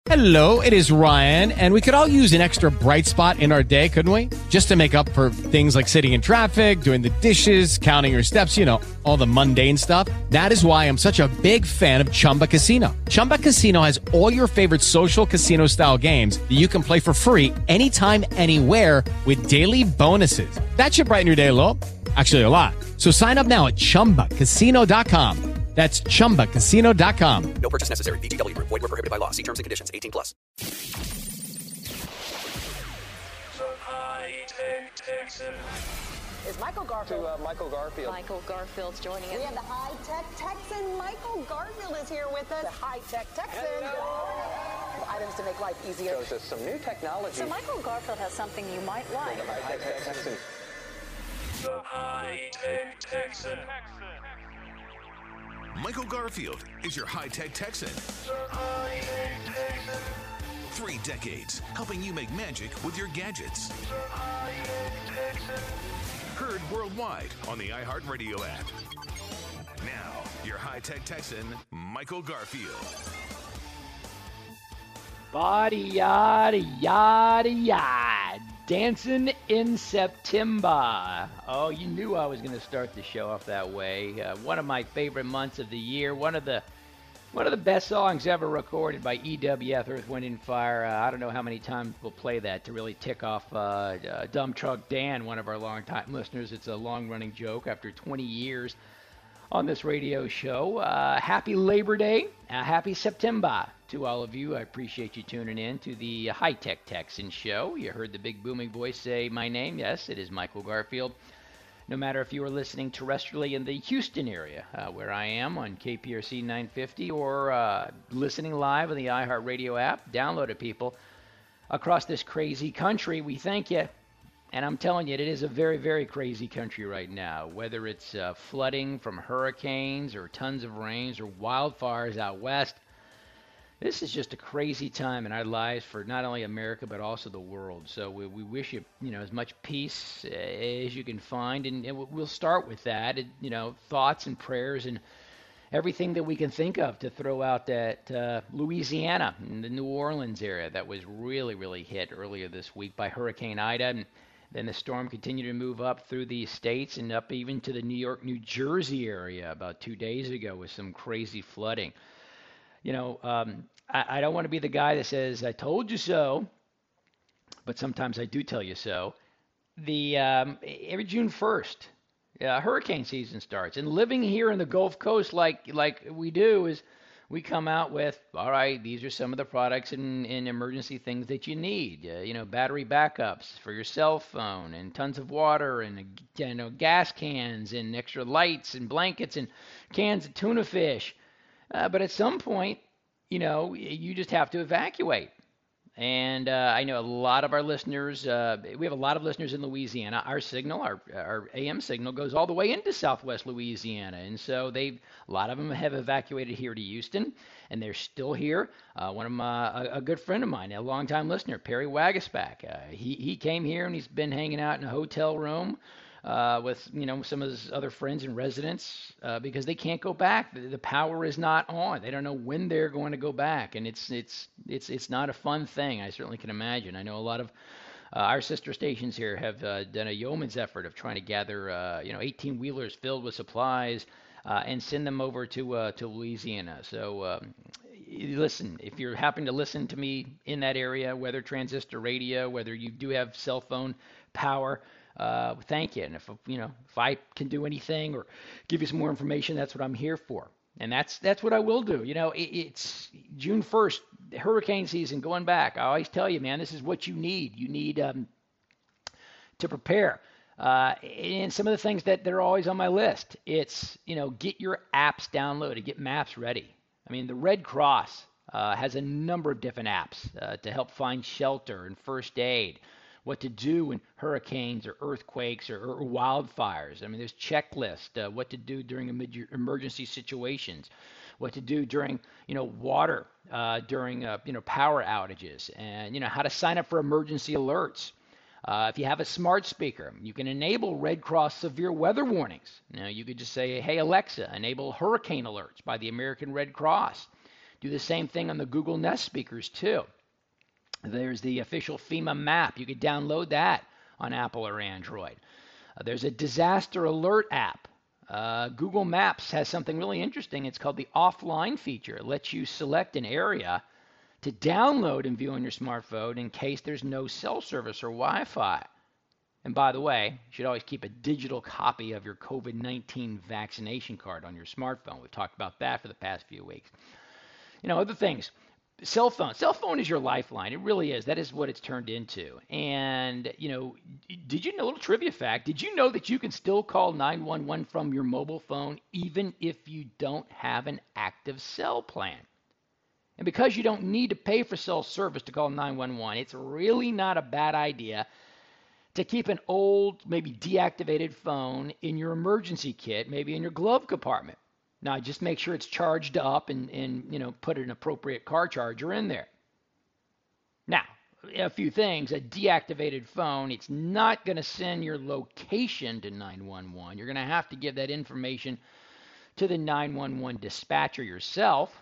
Hello, it is Ryan, and we could all use an extra bright spot in our day, couldn't we? Just to make up for things like sitting in traffic, doing the dishes, counting your steps, all the mundane stuff. That is why I'm such a big fan of Chumba Casino. Chumba Casino has all your favorite social casino-style games that you can play for free anytime, anywhere with daily bonuses. That should brighten your day a little. Actually, a lot. So sign up now at ChumbaCasino.com. That's ChumbaCasino.com. No purchase necessary. VGW Group. Void where prohibited by law. See terms and conditions. 18+. Is Michael Garfield? Michael Garfield. Michael Garfield's joining us. We have the high-tech Texan. Michael Garfield is here with us. The high-tech Texan. Items to make life easier. Shows us some new technology. So Michael Garfield has something you might like. The high-tech Texan. The high-tech Texan. Michael Garfield is your high-tech Texan. 3 decades helping you make magic with your gadgets. Heard worldwide on the iHeartRadio app. Now, your high-tech Texan, Michael Garfield. Body yada yada yada. Dancing in September. Oh, you knew I was going to start the show off that way. One of my favorite months of the year. One of the best songs ever recorded by EWF, Earth, Wind, and Fire. I don't know how many times we'll play that to really tick off Dumb Truck Dan, one of our longtime listeners. It's a long-running joke after 20 years on this radio show. Happy Labor Day. Happy September to all of you. I appreciate you tuning in to the High Tech Texan Show. You heard the big booming voice say my name. Yes, it is Michael Garfield. No matter if you are listening terrestrially in the Houston area, where I am on KPRC 950, or listening live on the iHeartRadio app, download it, people. Across this crazy country, we thank you. And I'm telling you, it is a very, very crazy country right now. Whether it's flooding from hurricanes or tons of rains or wildfires out west, this is just a crazy time in our lives for not only America but also the world. So we wish you, as much peace as you can find, and we'll start with that. Thoughts and prayers and everything that we can think of to throw out that Louisiana and the New Orleans area that was really, really hit earlier this week by Hurricane Ida. And then the storm continued to move up through the states and up even to the New York, New Jersey area about 2 days ago with some crazy flooding. I don't want to be the guy that says, I told you so, but sometimes I do tell you so. Every June 1st, hurricane season starts. And living here in the Gulf Coast like we do is we come out with, all right, these are some of the products and emergency things that you need. Battery backups for your cell phone and tons of water and, gas cans and extra lights and blankets and cans of tuna fish. But at some point, you just have to evacuate. And I know a lot of our listeners, we have a lot of listeners in Louisiana. Our signal, our AM signal goes all the way into southwest Louisiana. And so a lot of them have evacuated here to Houston, and they're still here. One of them, a good friend of mine, a longtime listener, Perry Wagasback, he came here and he's been hanging out in a hotel room with some of his other friends and residents because they can't go back. The power is not on. They don't know when they're going to go back, and it's not a fun thing. I certainly can imagine. I know a lot of our sister stations here have done a yeoman's effort of trying to gather 18-wheelers filled with supplies and send them over to Louisiana. So listen, if you're happen to listen to me in that area, whether transistor radio, whether you do have cell phone power, thank you. And if I can do anything or give you some more information, that's what I'm here for. And that's what I will do. It's June 1st, hurricane season going back. I always tell you, man, this is what you need. You need to prepare. And some of the things that are always on my list, it's, get your apps downloaded, get maps ready. I mean, the Red Cross has a number of different apps to help find shelter and first aid, what to do when hurricanes or earthquakes or wildfires. I mean, there's checklists, what to do during emergency situations, what to do during, water, during, power outages, and, how to sign up for emergency alerts. If you have a smart speaker, you can enable Red Cross severe weather warnings. You could just say, hey, Alexa, enable hurricane alerts by the American Red Cross. Do the same thing on the Google Nest speakers too. There's the official FEMA map. You could download that on Apple or Android. There's a disaster alert app. Google Maps has something really interesting. It's called the offline feature. It lets you select an area to download and view on your smartphone in case there's no cell service or Wi-Fi. And by the way, you should always keep a digital copy of your COVID-19 vaccination card on your smartphone. We've talked about that for the past few weeks. Other things. Cell phone. Cell phone is your lifeline. It really is. That is what it's turned into. And, did you know, a little trivia fact, did you know that you can still call 911 from your mobile phone even if you don't have an active cell plan? And because you don't need to pay for cell service to call 911, it's really not a bad idea to keep an old, maybe deactivated phone in your emergency kit, maybe in your glove compartment. Now, just make sure it's charged up and put an appropriate car charger in there. Now, a few things. A deactivated phone, it's not going to send your location to 911. You're going to have to give that information to the 911 dispatcher yourself.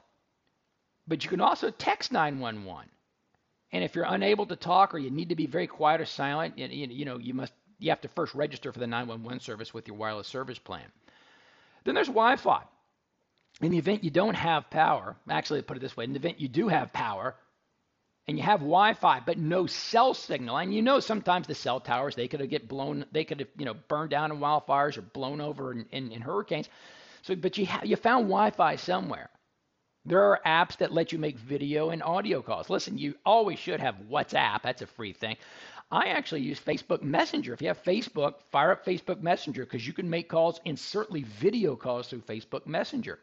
But you can also text 911. And if you're unable to talk or you need to be very quiet or silent, you have to first register for the 911 service with your wireless service plan. Then there's Wi-Fi. In the event you don't have power, actually, put it this way, in the event you do have power and you have Wi-Fi but no cell signal, and sometimes the cell towers, they could get blown, they could have burned down in wildfires or blown over in hurricanes. But you found Wi-Fi somewhere. There are apps that let you make video and audio calls. Listen, you always should have WhatsApp. That's a free thing. I actually use Facebook Messenger. If you have Facebook, fire up Facebook Messenger because you can make calls and certainly video calls through Facebook Messenger.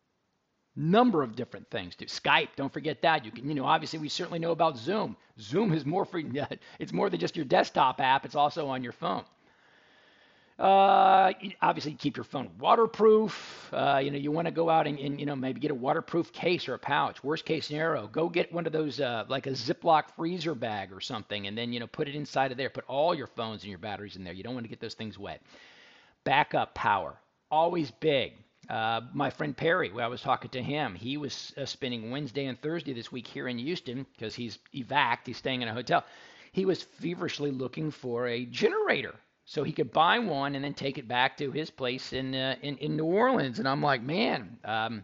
Number of different things too. Skype, don't forget that. You can, obviously we certainly know about Zoom. Zoom is more free. It's more than just your desktop app. It's also on your phone. Obviously keep your phone waterproof. You want to go out and maybe get a waterproof case or a pouch. Worst case scenario, go get one of those like a Ziploc freezer bag or something, and then put it inside of there. Put all your phones and your batteries in there. You don't want to get those things wet. Backup power, always big. My friend Perry, when I was talking to him, he was spending Wednesday and Thursday this week here in Houston because he's evac'd. He's staying in a hotel. He was feverishly looking for a generator so he could buy one and then take it back to his place in New Orleans. And I'm like, man,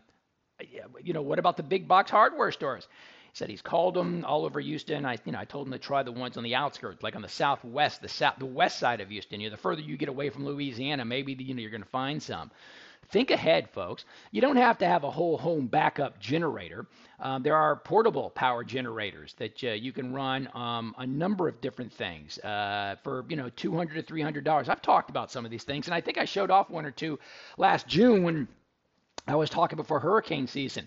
what about the big box hardware stores? He said he's called them all over Houston. I told him to try the ones on the outskirts, like on the southwest, the west side of Houston. The further you get away from Louisiana, maybe you're going to find some. Think ahead, folks. You don't have to have a whole home backup generator. There are portable power generators that you can run a number of different things for $200 to $300. I've talked about some of these things, and I think I showed off one or two last June when I was talking before hurricane season.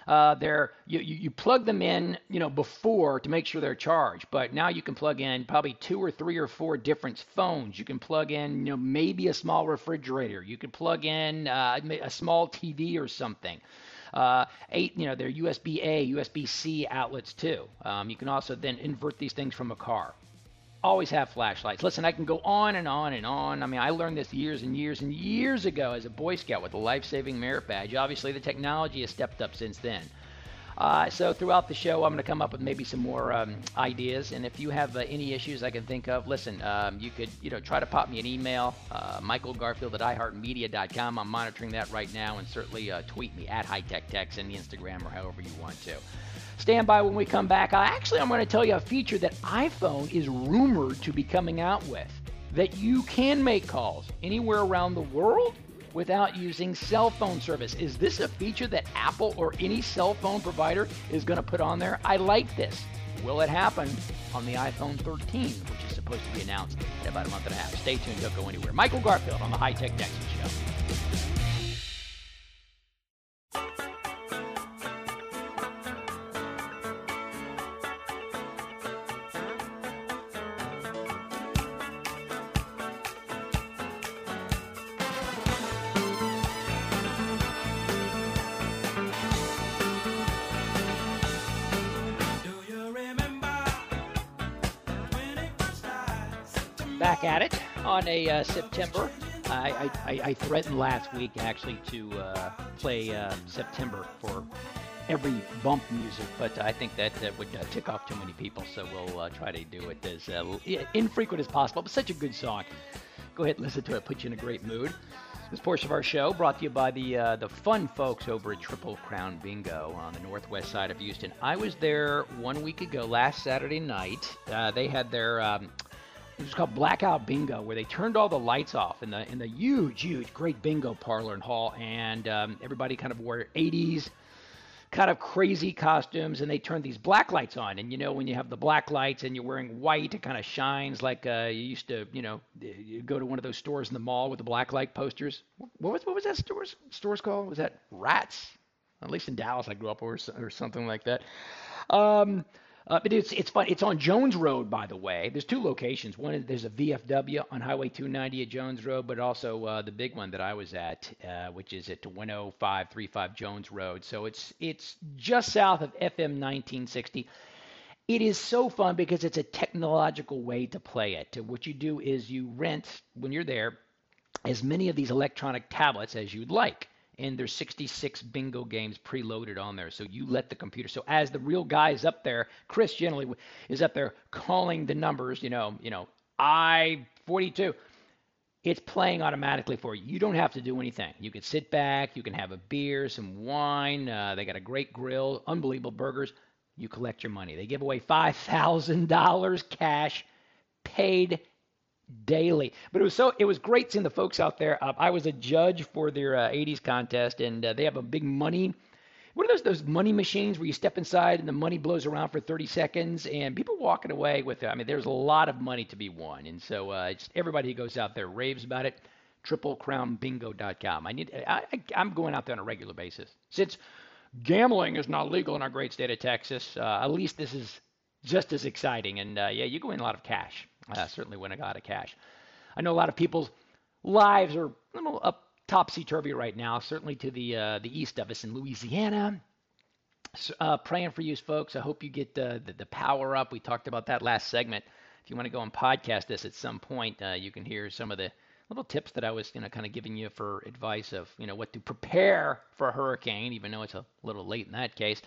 You plug them in, before to make sure they're charged. But now you can plug in probably 2 or 3 or 4 different phones. You can plug in, maybe a small refrigerator. You can plug in a small TV or something. 8, they're USB-A, USB-C outlets too. You can also then invert these things from a car. Always have flashlights. Listen, I can go on and on and on. I learned this years and years and years ago as a Boy Scout with a life-saving merit badge. Obviously, the technology has stepped up since then. So throughout the show, I'm going to come up with maybe some more ideas. And if you have any issues I can think of, listen, you could try to pop me an email, michaelgarfield@iheartmedia.com. I'm monitoring that right now, and certainly tweet me at HighTechTex and the Instagram or however you want to. Stand by when we come back. I'm going to tell you a feature that iPhone is rumored to be coming out with, that you can make calls anywhere around the world without using cell phone service. Is this a feature that Apple or any cell phone provider is going to put on there? I like this. Will it happen on the iPhone 13, which is supposed to be announced in about a month and a half? Stay tuned. Don't go anywhere. Michael Garfield on the High Tech Texas Show. Back at it on a September. I threatened last week actually to play September for every bump music, but I think that would tick off too many people, so we'll try to do it as infrequent as possible, but such a good song. Go ahead and listen to it, put you in a great mood. This portion of our show brought to you by the fun folks over at Triple Crown Bingo on the northwest side of Houston. I was there 1 week ago, last Saturday night. They had their it was called Blackout Bingo, where they turned all the lights off in the huge, great bingo parlor and hall, and everybody kind of wore 80s kind of crazy costumes, and they turned these black lights on. And when you have the black lights and you're wearing white, it kind of shines like you used to, you go to one of those stores in the mall with the black light posters. What was that store's called? Was that Rats? At least in Dallas, I grew up, or something like that. But it's fun. It's on Jones Road, by the way. There's two locations. One is there's a VFW on Highway 290 at Jones Road, but also the big one that I was at, which is at 10535 Jones Road. So it's just south of FM 1960. It is so fun because it's a technological way to play it. What you do is you rent, when you're there, as many of these electronic tablets as you'd like. And there's 66 bingo games preloaded on there. So you let the computer. So as the real guy is up there, Chris generally is up there calling the numbers, I-42. It's playing automatically for you. You don't have to do anything. You can sit back. You can have a beer, some wine. They got a great grill, unbelievable burgers. You collect your money. They give away $5,000 cash paid daily. But it was great seeing the folks out there. I was a judge for their 80s contest, and they have a big money. What are those money machines where you step inside and the money blows around for 30 seconds, and people walking away with it. I mean, there's a lot of money to be won, and so everybody who goes out there raves about it. TripleCrownBingo.com. I'm going out there on a regular basis. Since gambling is not legal in our great state of Texas, at least this is just as exciting. And you go in a lot of cash. Certainly win a lot of cash. I know a lot of people's lives are a little up topsy-turvy right now, certainly to the east of us in Louisiana. Praying for you folks. I hope you get the power up. We talked about that last segment. If you want to go and podcast this at some point, you can hear some of the little tips that I was kind of giving you for advice of what to prepare for a hurricane, even though it's a little late in that case.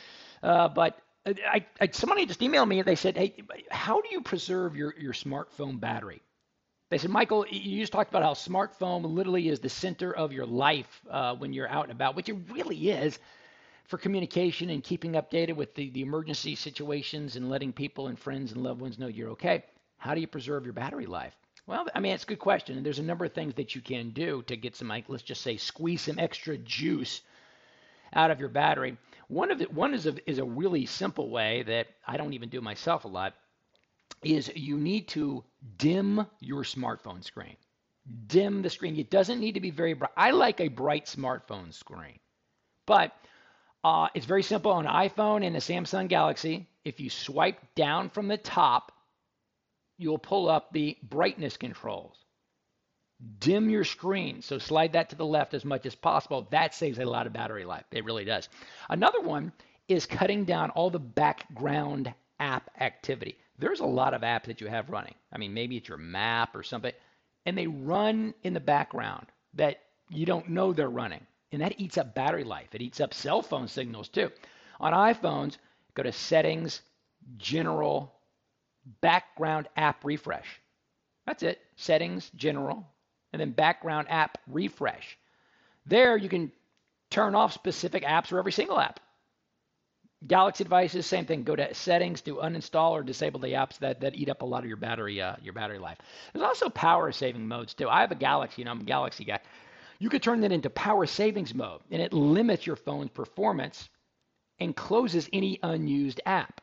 But somebody just emailed me and they said, hey, how do you preserve your smartphone battery? They said, Michael, you just talked about how smartphone literally is the center of your life when you're out and about, which it really is for communication and keeping updated with the emergency situations and letting people and friends and loved ones know you're okay. How do you preserve your battery life? Well, I mean, it's a good question. And there's a number of things that you can do to get some, let's just say, squeeze some extra juice out of your battery. One is a really simple way that I don't even do myself a lot, is you need to dim your smartphone screen. Dim the screen. It doesn't need to be very bright. I like a bright smartphone screen, but it's very simple on an iPhone and a Samsung Galaxy. If you swipe down from the top, you'll pull up the brightness controls. Dim your screen, so slide that to the left as much as possible. That saves a lot of battery life. It really does. Another one is cutting down all the background app activity. There's a lot of apps that you have running. I mean, maybe it's your map or something, and they run in the background that you don't know they're running, and that eats up battery life. It eats up cell phone signals too. On iPhones, go to Settings, General, Background App Refresh. That's it. Settings, General, and then Background App Refresh. There you can turn off specific apps or every single app. Galaxy devices, same thing. Go to Settings to uninstall or disable the apps that eat up a lot of your battery life. There's also power saving modes too. I have a Galaxy, I'm a Galaxy guy. You could turn that into power savings mode, and it limits your phone's performance and closes any unused app.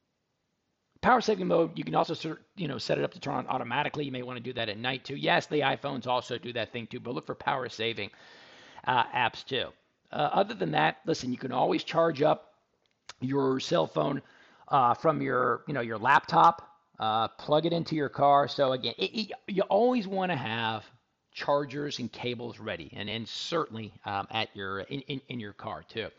Power saving mode, you can also set it up to turn on automatically. You may want to do that at night too. Yes, the iPhones also do that thing too, but look for power saving apps too. Other than that, listen, you can always charge up your cell phone from your laptop, plug it into your car. So again, you always want to have chargers and cables ready, and certainly at your in your car too.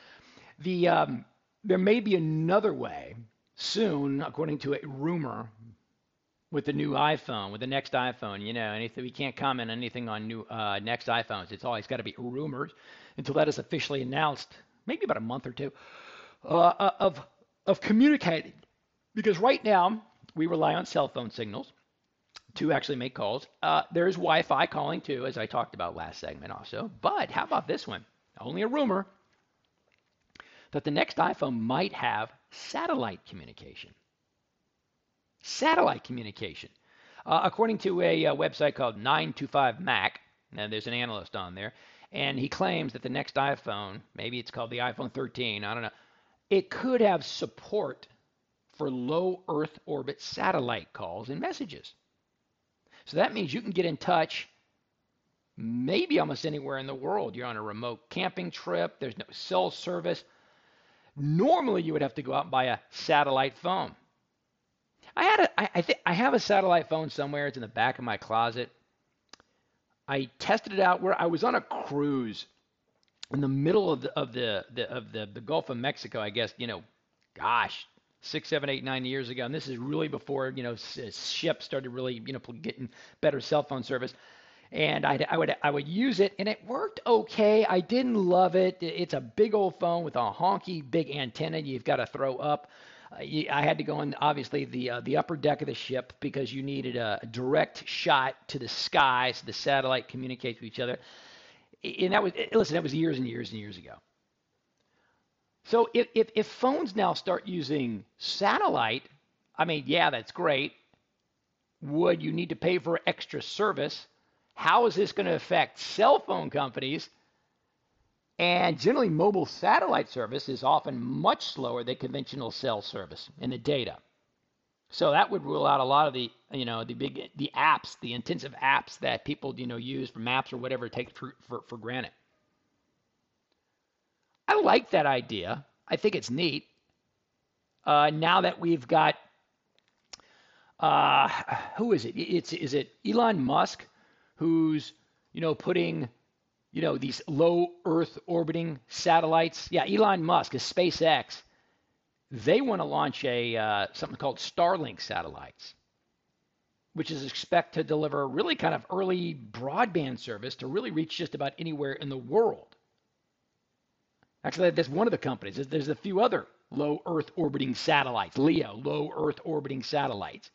There may be another way soon, according to a rumor, with the new iPhone, with the next iPhone. Anything, we can't comment on anything on new next iPhones. It's always got to be rumored until that is officially announced maybe about a month or two, of communicating. Because right now, we rely on cell phone signals to actually make calls. There's Wi-Fi calling too, as I talked about last segment also. But how about this one? Only a rumor that the next iPhone might have satellite communication. Satellite communication. According to a website called 925Mac, and there's an analyst on there, and he claims that the next iPhone, maybe it's called the iPhone 13, I don't know, it could have support for low Earth orbit satellite calls and messages. So that means you can get in touch maybe almost anywhere in the world. You're on a remote camping trip, there's no cell service. Normally you would have to go out and buy a satellite phone. I have a satellite phone somewhere. It's in the back of my closet. I tested it out where I was on a cruise in the middle of the Gulf of Mexico, I guess, 6, 7, 8, 9 years ago. And this is really before, ships started really, getting better cell phone service. And I would use it, and it worked okay. I didn't love it. It's a big old phone with a honky big antenna you've got to throw up. I had to go in, obviously, the upper deck of the ship because you needed a direct shot to the sky so the satellite communicates with each other. And that was years and years and years ago. So if phones now start using satellite, I mean, yeah, that's great. Would you need to pay for extra service? How is this going to affect cell phone companies? And generally, mobile satellite service is often much slower than conventional cell service in the data. So that would rule out a lot of the apps, the intensive apps that people, use for maps or whatever, take for granted. I like that idea. I think it's neat. Now that we've got, who is it? Is it Elon Musk who's, putting, these low Earth orbiting satellites? Yeah, Elon Musk is SpaceX. They want to launch something called Starlink satellites, which is expected to deliver really kind of early broadband service to really reach just about anywhere in the world. Actually, that's one of the companies. There's a few other low Earth orbiting satellites, LEO, low Earth orbiting satellites.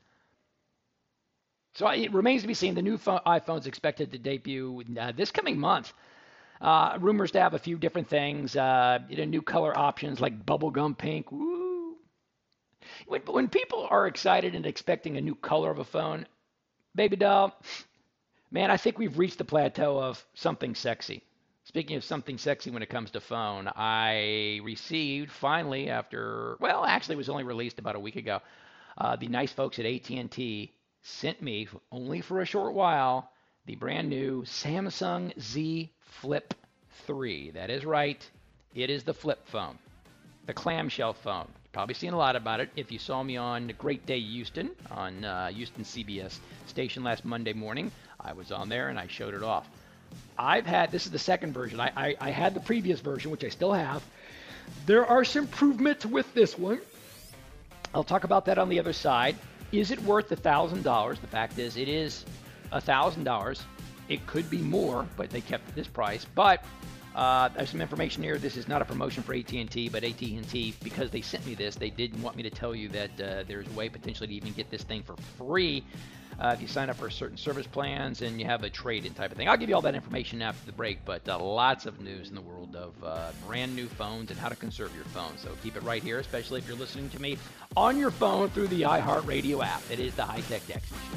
So it remains to be seen. The new iPhone is expected to debut this coming month. Rumors to have a few different things, new color options like bubblegum pink. Woo! When people are excited and expecting a new color of a phone, baby doll, man, I think we've reached the plateau of something sexy. Speaking of something sexy when it comes to phone, I received finally after, it was only released about a week ago, the nice folks at AT&T sent me, only for a short while, the brand new Samsung Z Flip 3. That is right. It is the flip phone, the clamshell phone. You've probably seen a lot about it if you saw me on Great Day Houston, on Houston CBS station last Monday morning. I was on there and I showed it off. This is the second version. I had the previous version, which I still have. There are some improvements with this one. I'll talk about that on the other side. Is it worth $1,000? The fact is, it is $1,000. It could be more, but they kept this price. But there's some information here. This is not a promotion for AT&T, but AT&T, because they sent me this, they didn't want me to tell you that there's a way potentially to even get this thing for free if you sign up for certain service plans and you have a trade-in type of thing. I'll give you all that information after the break, but lots of news in the world of brand new phones and how to conserve your phone. So keep it right here, especially if you're listening to me on your phone through the iHeartRadio app. It is the High Tech Texan Show.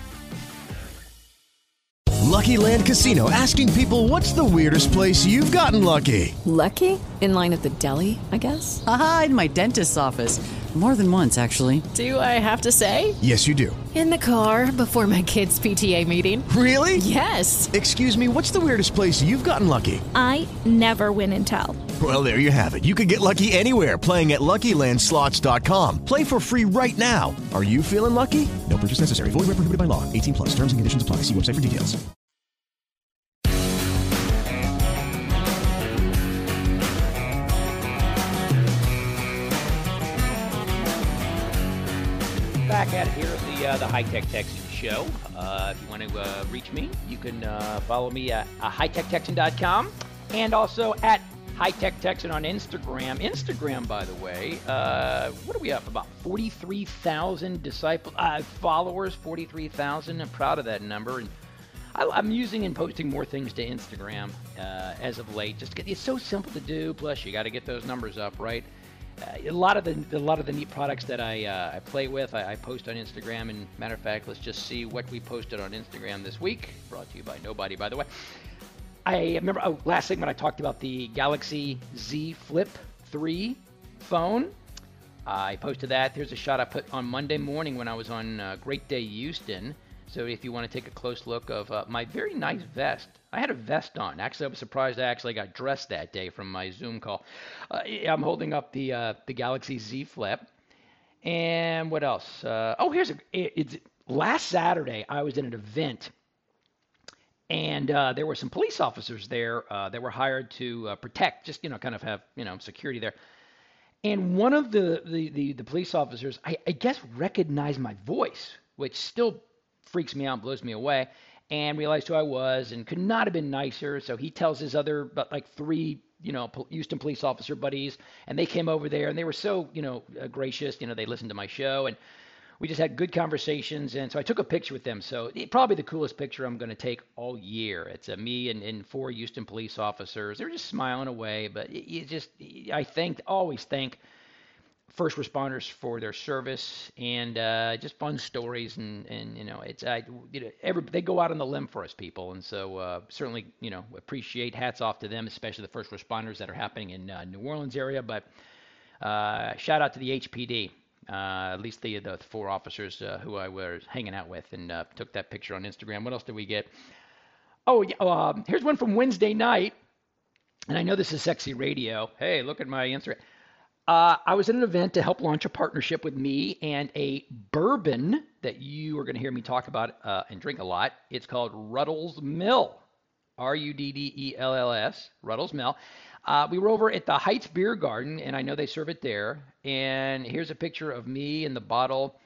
Lucky Land Casino, asking people, what's the weirdest place you've gotten lucky? Lucky? In line at the deli, I guess? Aha, in my dentist's office. More than once, actually. Do I have to say? Yes, you do. In the car before my kids' PTA meeting. Really? Yes. Excuse me, what's the weirdest place you've gotten lucky? I never win and tell. Well, there you have it. You can get lucky anywhere, playing at LuckyLandSlots.com. Play for free right now. Are you feeling lucky? No purchase necessary. Void where prohibited by law. 18+. Terms and conditions apply. See website for details. Back at it here at the High Tech Texan Show. If you want to reach me, you can follow me at hightechtexan.com and also at High Tech Texan on Instagram. Instagram, by the way, what are we up? About 43,000 followers, 43,000. I'm proud of that number. And I'm using and posting more things to Instagram as of late. It's so simple to do. Plus, you got to get those numbers up, right? A lot of the neat products that I play with, I post on Instagram. And matter of fact, let's just see what we posted on Instagram this week. Brought to you by nobody, by the way. I remember last segment I talked about the Galaxy Z Flip 3 phone. I posted that. There's a shot I put on Monday morning when I was on Great Day Houston. So if you want to take a close look of my very nice vest. I had a vest on. Actually, I was surprised I actually got dressed that day from my Zoom call. I'm holding up the Galaxy Z Flip. And what else? It's last Saturday I was at an event. And there were some police officers there that were hired to protect, just, kind of have, security there. And one of the police officers, I guess, recognized my voice, which still freaks me out, blows me away, and realized who I was and could not have been nicer. So he tells his other, three, Houston police officer buddies, and they came over there, and they were so, gracious. They listened to my show, and we just had good conversations, and so I took a picture with them. So probably the coolest picture I'm going to take all year. It's me and 4 Houston police officers. They're just smiling away, but I always thank first responders for their service and just fun stories, and they go out on the limb for us people, and so certainly appreciate, hats off to them, especially the first responders that are happening in New Orleans area. But shout out to the HPD. At least the 4 officers who I was hanging out with, and took that picture on Instagram. What else did we get? Here's one from Wednesday night, and I know this is sexy radio. Hey, look at my Instagram. I was at an event to help launch a partnership with me and a bourbon that you are going to hear me talk about and drink a lot. It's called Ruddles Mill, Ruddells, Ruddles Mill. We were over at the Heights Beer Garden, and I know they serve it there. And here's a picture of me in the bottle.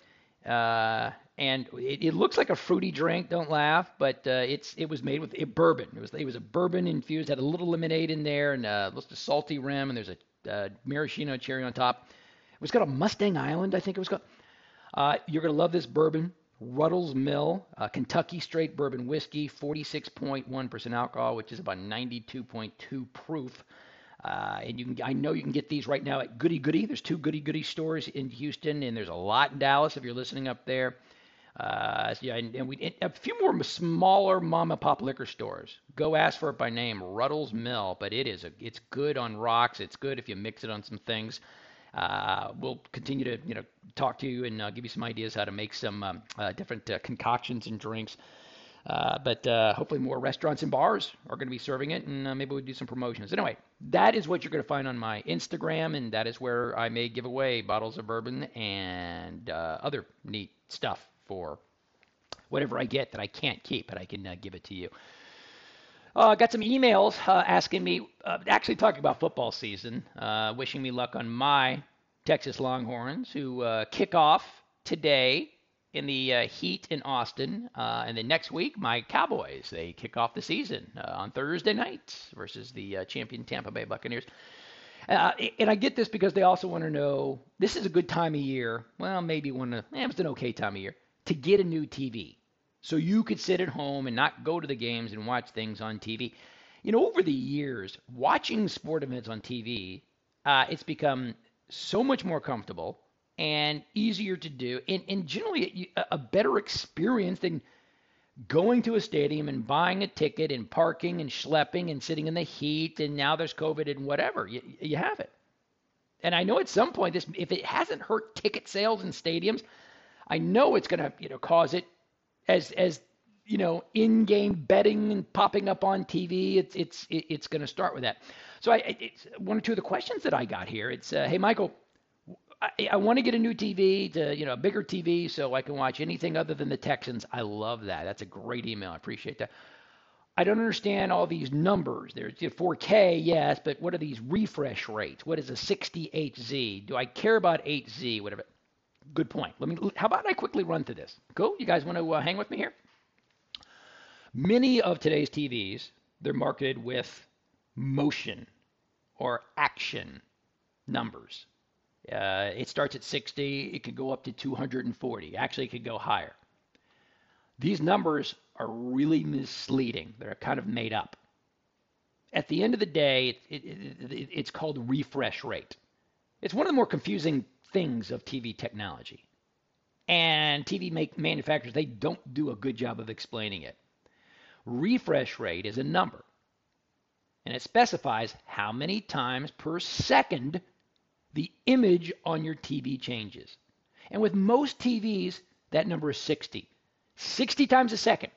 And it looks like a fruity drink. Don't laugh, but it was made with bourbon. It was a bourbon infused, had a little lemonade in there, and just a salty rim. And there's a maraschino cherry on top. It was called a Mustang Island, I think it was called. You're gonna love this bourbon. Ruddles Mill, Kentucky straight bourbon whiskey, 46.1% alcohol, which is about 92.2 proof. And I know you can get these right now at Goody Goody. There's 2 Goody Goody stores in Houston, and there's a lot in Dallas if you're listening up there. And a few more smaller mom and pop liquor stores. Go ask for it by name, Ruddles Mill. But it's good on rocks. It's good if you mix it on some things. We'll continue to talk to you and give you some ideas how to make some different concoctions and drinks. But hopefully more restaurants and bars are going to be serving it, and maybe we'll do some promotions. Anyway, that is what you're going to find on my Instagram, and that is where I may give away bottles of bourbon and other neat stuff for whatever I get that I can't keep, but I can give it to you. Got some emails asking me, actually talking about football season, wishing me luck on my Texas Longhorns, who kick off today in the heat in Austin. And then next week, my Cowboys, they kick off the season on Thursday night versus the champion Tampa Bay Buccaneers. And I get this because they also want to know, this is a good time of year. Well, maybe it's an okay time of year to get a new TV. So you could sit at home and not go to the games and watch things on TV. Over the years, watching sport events on TV, it's become so much more comfortable and easier to do, and generally a better experience than going to a stadium and buying a ticket and parking and schlepping and sitting in the heat, and now there's COVID and whatever. You have it. And I know at some point, if it hasn't hurt ticket sales in stadiums, I know it's going to cause it as in-game betting and popping up on TV. It's going to start with that. So it's one or two of the questions that I got here. It's hey Michael, I want to get a new TV, a bigger TV, so I can watch anything other than the Texans. I love that. That's a great email. I appreciate that. I don't understand all these numbers. There's 4K, yes, but what are these refresh rates? What is a 60HZ? Do I care about 8Z? Whatever. Good point. How about I quickly run through this? Cool? You guys want to hang with me here? Many of today's TVs, they're marketed with motion or action numbers. It starts at 60. It could go up to 240. Actually, it could go higher. These numbers are really misleading. They're kind of made up. At the end of the day, it's called refresh rate. It's one of the more confusing things of TV technology. And TV manufacturers, they don't do a good job of explaining it. Refresh rate is a number. And it specifies how many times per second the image on your TV changes. And with most TVs, that number is 60. 60 times a second.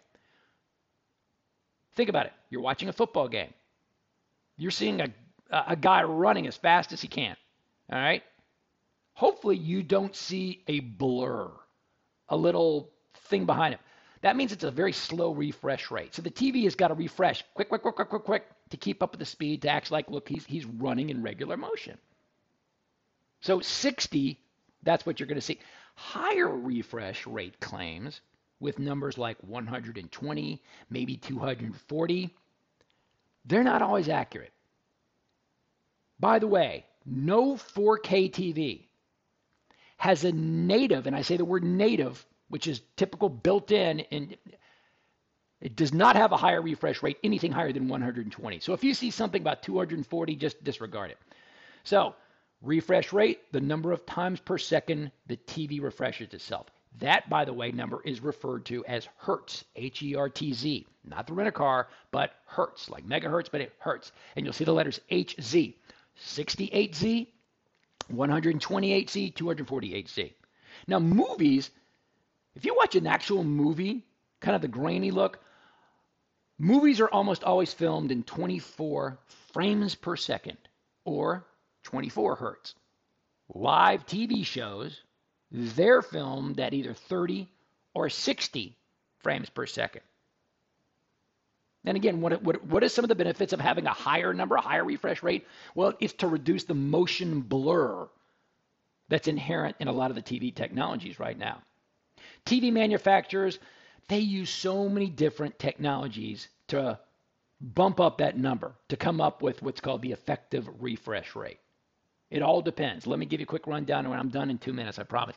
Think about it. You're watching a football game. You're seeing a guy running as fast as he can. All right? Hopefully you don't see a blur, a little thing behind him. That means it's a very slow refresh rate. So the TV has got to refresh quick to keep up with the speed to act like, look, he's running in regular motion. So 60, that's what you're going to see. Higher refresh rate claims with numbers like 120, maybe 240, they're not always accurate. By the way, no 4K TV has a native, and I say the word native, which is typical built-in, and it does not have a higher refresh rate, anything higher than 120. So if you see something about 240, just disregard it. So refresh rate, the number of times per second the TV refreshes itself. That, by the way, number is referred to as hertz, H-E-R-T-Z. Not the rent-a-car, but hertz, like megahertz, but it hertz. And you'll see the letters H-Z. 68Z, 128Z, 248Z. Now, movies, if you watch an actual movie, kind of the grainy look, movies are almost always filmed in 24 frames per second, or 24 hertz. Live TV shows, they're filmed at either 30 or 60 frames per second. And again, what are some of the benefits of having a higher number, a higher refresh rate? Well, it's to reduce the motion blur that's inherent in a lot of the TV technologies right now. TV manufacturers, they use so many different technologies to bump up that number, to come up with what's called the effective refresh rate. It all depends. Let me give you a quick rundown when I'm done in 2 minutes, I promise.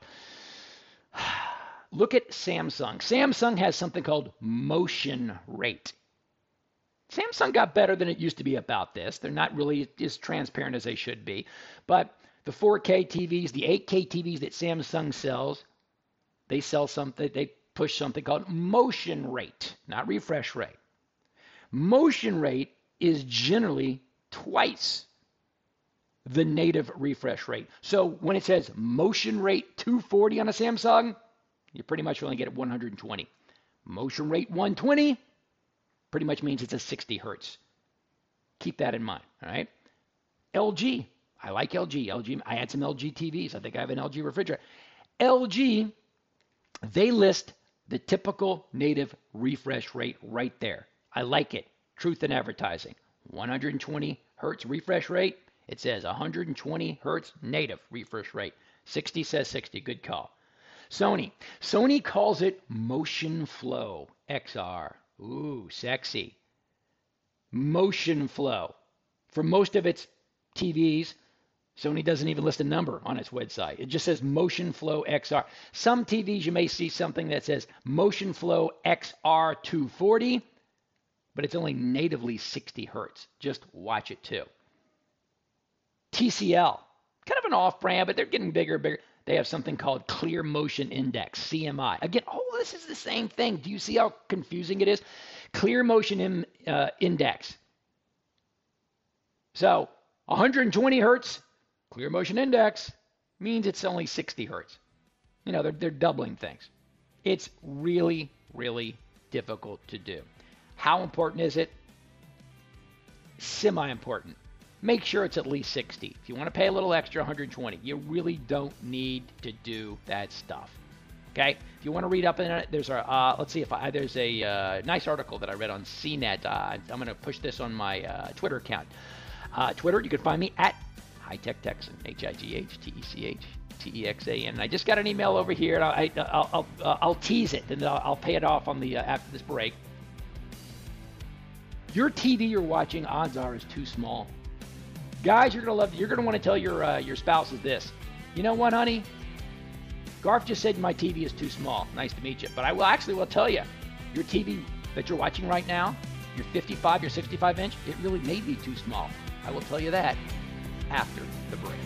Look at Samsung. Samsung has something called motion rate. Samsung got better than it used to be about this. They're not really as transparent as they should be. But the 4K TVs, the 8K TVs that Samsung sells, they sell something, they push something called motion rate, not refresh rate. Motion rate is generally twice the native refresh rate. So when it says motion rate 240 on a Samsung, you pretty much only get it 120. Motion rate 120 pretty much means it's a 60 hertz. Keep that in mind, all right? LG, I like LG. I had some LG TVs. I think I have an LG refrigerator. LG, they list the typical native refresh rate right there. I like it. Truth in advertising. 120 hertz refresh rate. It says 120 hertz native refresh rate. 60 says 60. Good call. Sony calls it Motion Flow XR. Ooh, sexy. Motion Flow. For most of its TVs, Sony doesn't even list a number on its website. It just says Motion Flow XR. Some TVs you may see something that says Motion Flow XR 240, but it's only natively 60 hertz. Just watch it too. TCL, kind of an off-brand, but they're getting bigger and bigger. They have something called Clear Motion Index, CMI. Again, all this is the same thing. Do you see how confusing it is? Clear Motion Index. So 120 hertz, Clear Motion Index, means it's only 60 hertz. You know, they're doubling things. It's really, really difficult to do. How important is it? Semi-important. Make sure it's at least 60. If you want to pay a little extra, 120. You really don't need to do that stuff. Okay? If you want to read up in it, there's there's a nice article that I read on CNET. I'm going to push this on my Twitter account. Twitter, you can find me at High-Tech Texan, HIGHTECHTEXAN. And I just got an email over here, and I'll tease it, and I'll pay it off on the after this break. Your TV you're watching, odds are, is too small. Guys, you're going to want to tell your spouses this. You know what, honey? Garf just said my TV is too small. Nice to meet you. But I will tell you, your TV that you're watching right now, your 55, your 65 inch, it really may be too small. I will tell you that after the break.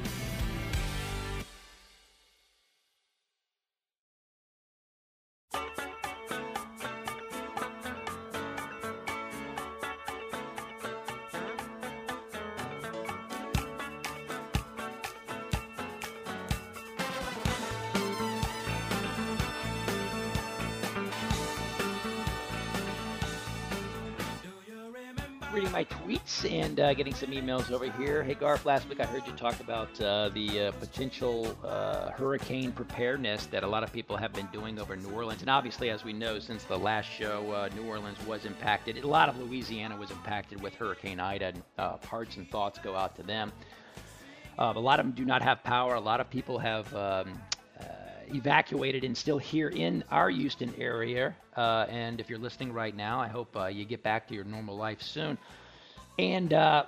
Reading my tweets and getting some emails over here. Hey, Garf, last week I heard you talk about the potential hurricane preparedness that a lot of people have been doing over New Orleans. And obviously, as we know, since the last show, New Orleans was impacted. A lot of Louisiana was impacted with Hurricane Ida. And, hearts and thoughts go out to them. A lot of them do not have power. A lot of people have evacuated and still here in our Houston area. And if you're listening right now, I hope you get back to your normal life soon. And I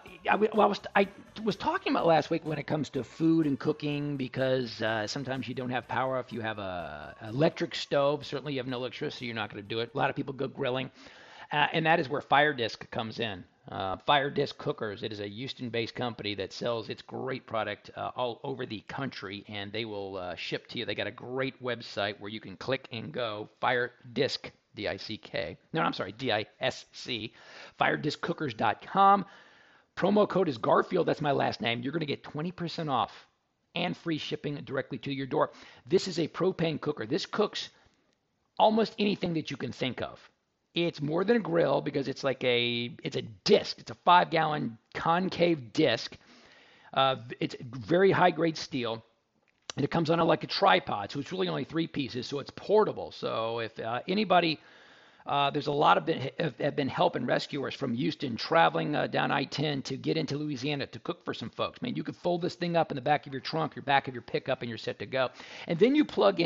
was talking about last week when it comes to food and cooking, because sometimes you don't have power. If you have a electric stove, certainly you have no electricity, you're not going to do it. A lot of people go grilling. And that is where Fire Disc comes in. Fire Disc Cookers. It is a Houston-based company that sells its great product all over the country, and they will ship to you. They got a great website where you can click and go. Fire Disc, D-I-C-K. No, I'm sorry, D-I-S-C. FirediscCookers.com. Promo code is Garfield. That's my last name. You're going to get 20% off and free shipping directly to your door. This is a propane cooker. This cooks almost anything that you can think of. It's more than a grill because it's a disc. It's a 5-gallon concave disc. It's very high-grade steel, and it comes on like a tripod, so it's really only 3 pieces, so it's portable. So if anybody, there's a lot of have been help and rescuers from Houston traveling down I-10 to get into Louisiana to cook for some folks. Man, you could fold this thing up in the back of your trunk, your back of your pickup, and you're set to go. And then you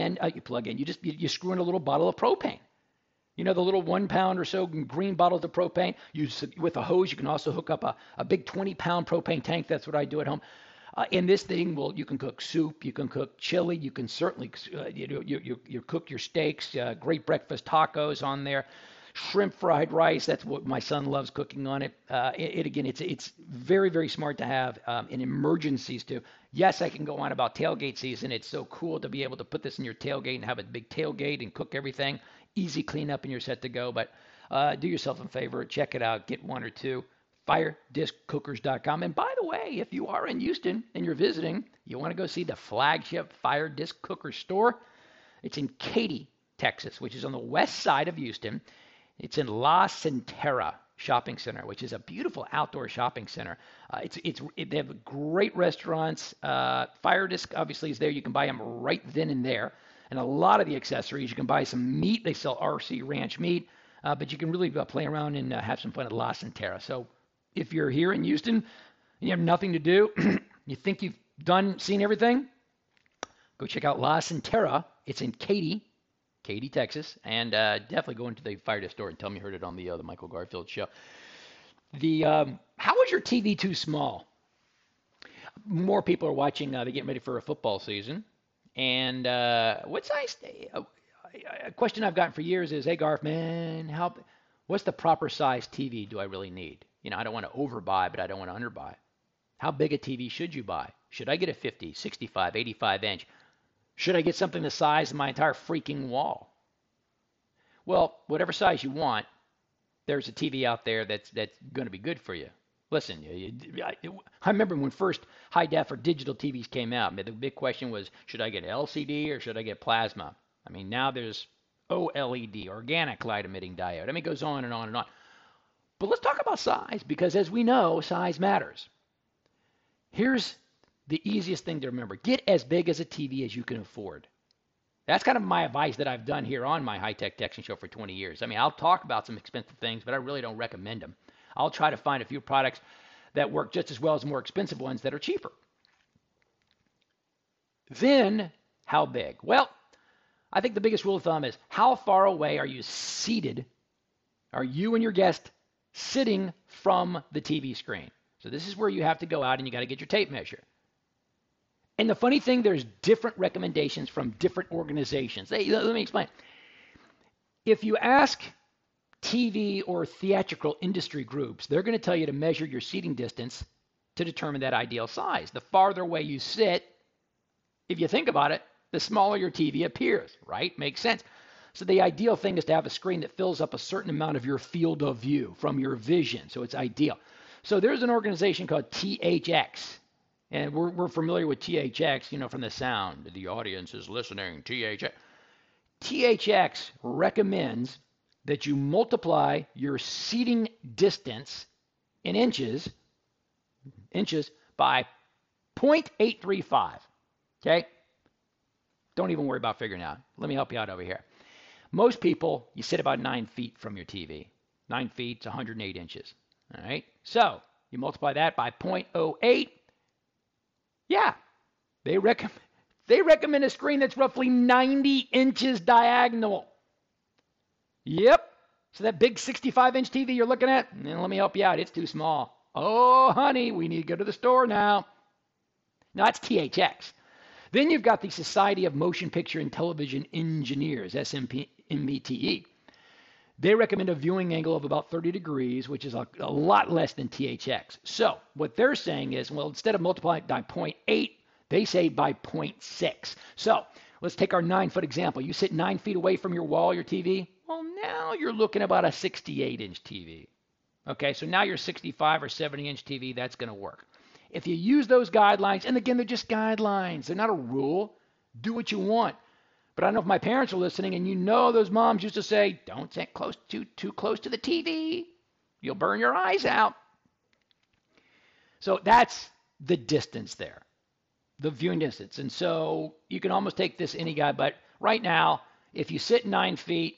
you screw in a little bottle of propane. You know, the little 1 pound or so green bottles of propane. With a hose, you can also hook up a big 20-pound propane tank. That's what I do at home. In this thing, you can cook soup, you can cook chili, you can certainly you cook your steaks. Great breakfast tacos on there, shrimp fried rice. That's what my son loves cooking on it. It's very, very smart to have in emergencies too. Yes, I can go on about tailgate season. It's so cool to be able to put this in your tailgate and have a big tailgate and cook everything. Easy cleanup and you're set to go. But do yourself a favor, check it out, get 1 or 2. FireDiscCookers.com. And by the way, if you are in Houston and you're visiting, you want to go see the flagship Fire Disc Cooker store. It's in Katy, Texas, which is on the west side of Houston. It's in La Centera Shopping Center, which is a beautiful outdoor shopping center. They have great restaurants. Fire Disc obviously is there. You can buy them right then and there. And a lot of the accessories, you can buy some meat. They sell RC Ranch meat, but you can really play around and have some fun at La Centera. So if you're here in Houston and you have nothing to do, you think you've seen everything, go check out La Centera. It's in Katy, Texas, and definitely go into the Fire Disc store and tell me you heard it on the Michael Garfield show. How is your TV too small? More people are watching. They're getting ready for a football season. And what size? A question I've gotten for years is, hey, Garf, man, what's the proper size TV do I really need? You know, I don't want to overbuy, but I don't want to underbuy. How big a TV should you buy? Should I get a 50, 65, 85 inch? Should I get something the size of my entire freaking wall? Well, whatever size you want, there's a TV out there that's going to be good for you. Listen, I remember when first high-def or digital TVs came out, the big question was, should I get LCD or should I get plasma? I mean, now there's OLED, organic light-emitting diode. I mean, it goes on and on and on. But let's talk about size, because as we know, size matters. Here's the easiest thing to remember. Get as big as a TV as you can afford. That's kind of my advice that I've done here on my High Tech Texan Show for 20 years. I mean, I'll talk about some expensive things, but I really don't recommend them. I'll try to find a few products that work just as well as more expensive ones that are cheaper. Then, how big? Well, I think the biggest rule of thumb is, how far away are you seated? Are you and your guest sitting from the TV screen? So this is where you have to go out and you got to get your tape measure. And the funny thing, there's different recommendations from different organizations. Let me explain. If you ask TV or theatrical industry groups, they're going to tell you to measure your seating distance to determine that ideal size. The farther away you sit, if you think about it, the smaller your TV appears, right? Makes sense. So the ideal thing is to have a screen that fills up a certain amount of your field of view from your vision. So it's ideal. So there's an organization called THX. And we're familiar with THX, from the sound. The audience is listening, THX. THX recommends that you multiply your seating distance in inches by 0.835. Okay? Don't even worry about figuring out. Let me help you out over here. Most people, you sit about 9 feet from your TV. 9 feet is 108 inches. All right? So you multiply that by 0.08. Yeah, they recommend a screen that's roughly 90 inches diagonal. Yep. So that big 65-inch TV you're looking at, let me help you out. It's too small. Oh, honey, we need to go to the store now. Now, that's THX. Then you've got the Society of Motion Picture and Television Engineers, SMPTE. They recommend a viewing angle of about 30 degrees, which is a lot less than THX. So what they're saying is, well, instead of multiplying by 0.8, they say by 0.6. So let's take our 9-foot example. You sit 9 feet away from your wall, your TV. Well, now you're looking about a 68-inch TV. Okay, so now your 65 or 70-inch TV, that's going to work. If you use those guidelines, and again, they're just guidelines. They're not a rule. Do what you want. But I don't know if my parents are listening, and those moms used to say, don't sit too close to the TV. You'll burn your eyes out. So that's the distance there, the viewing distance. And so you can almost take this any guy, but right now, if you sit 9 feet,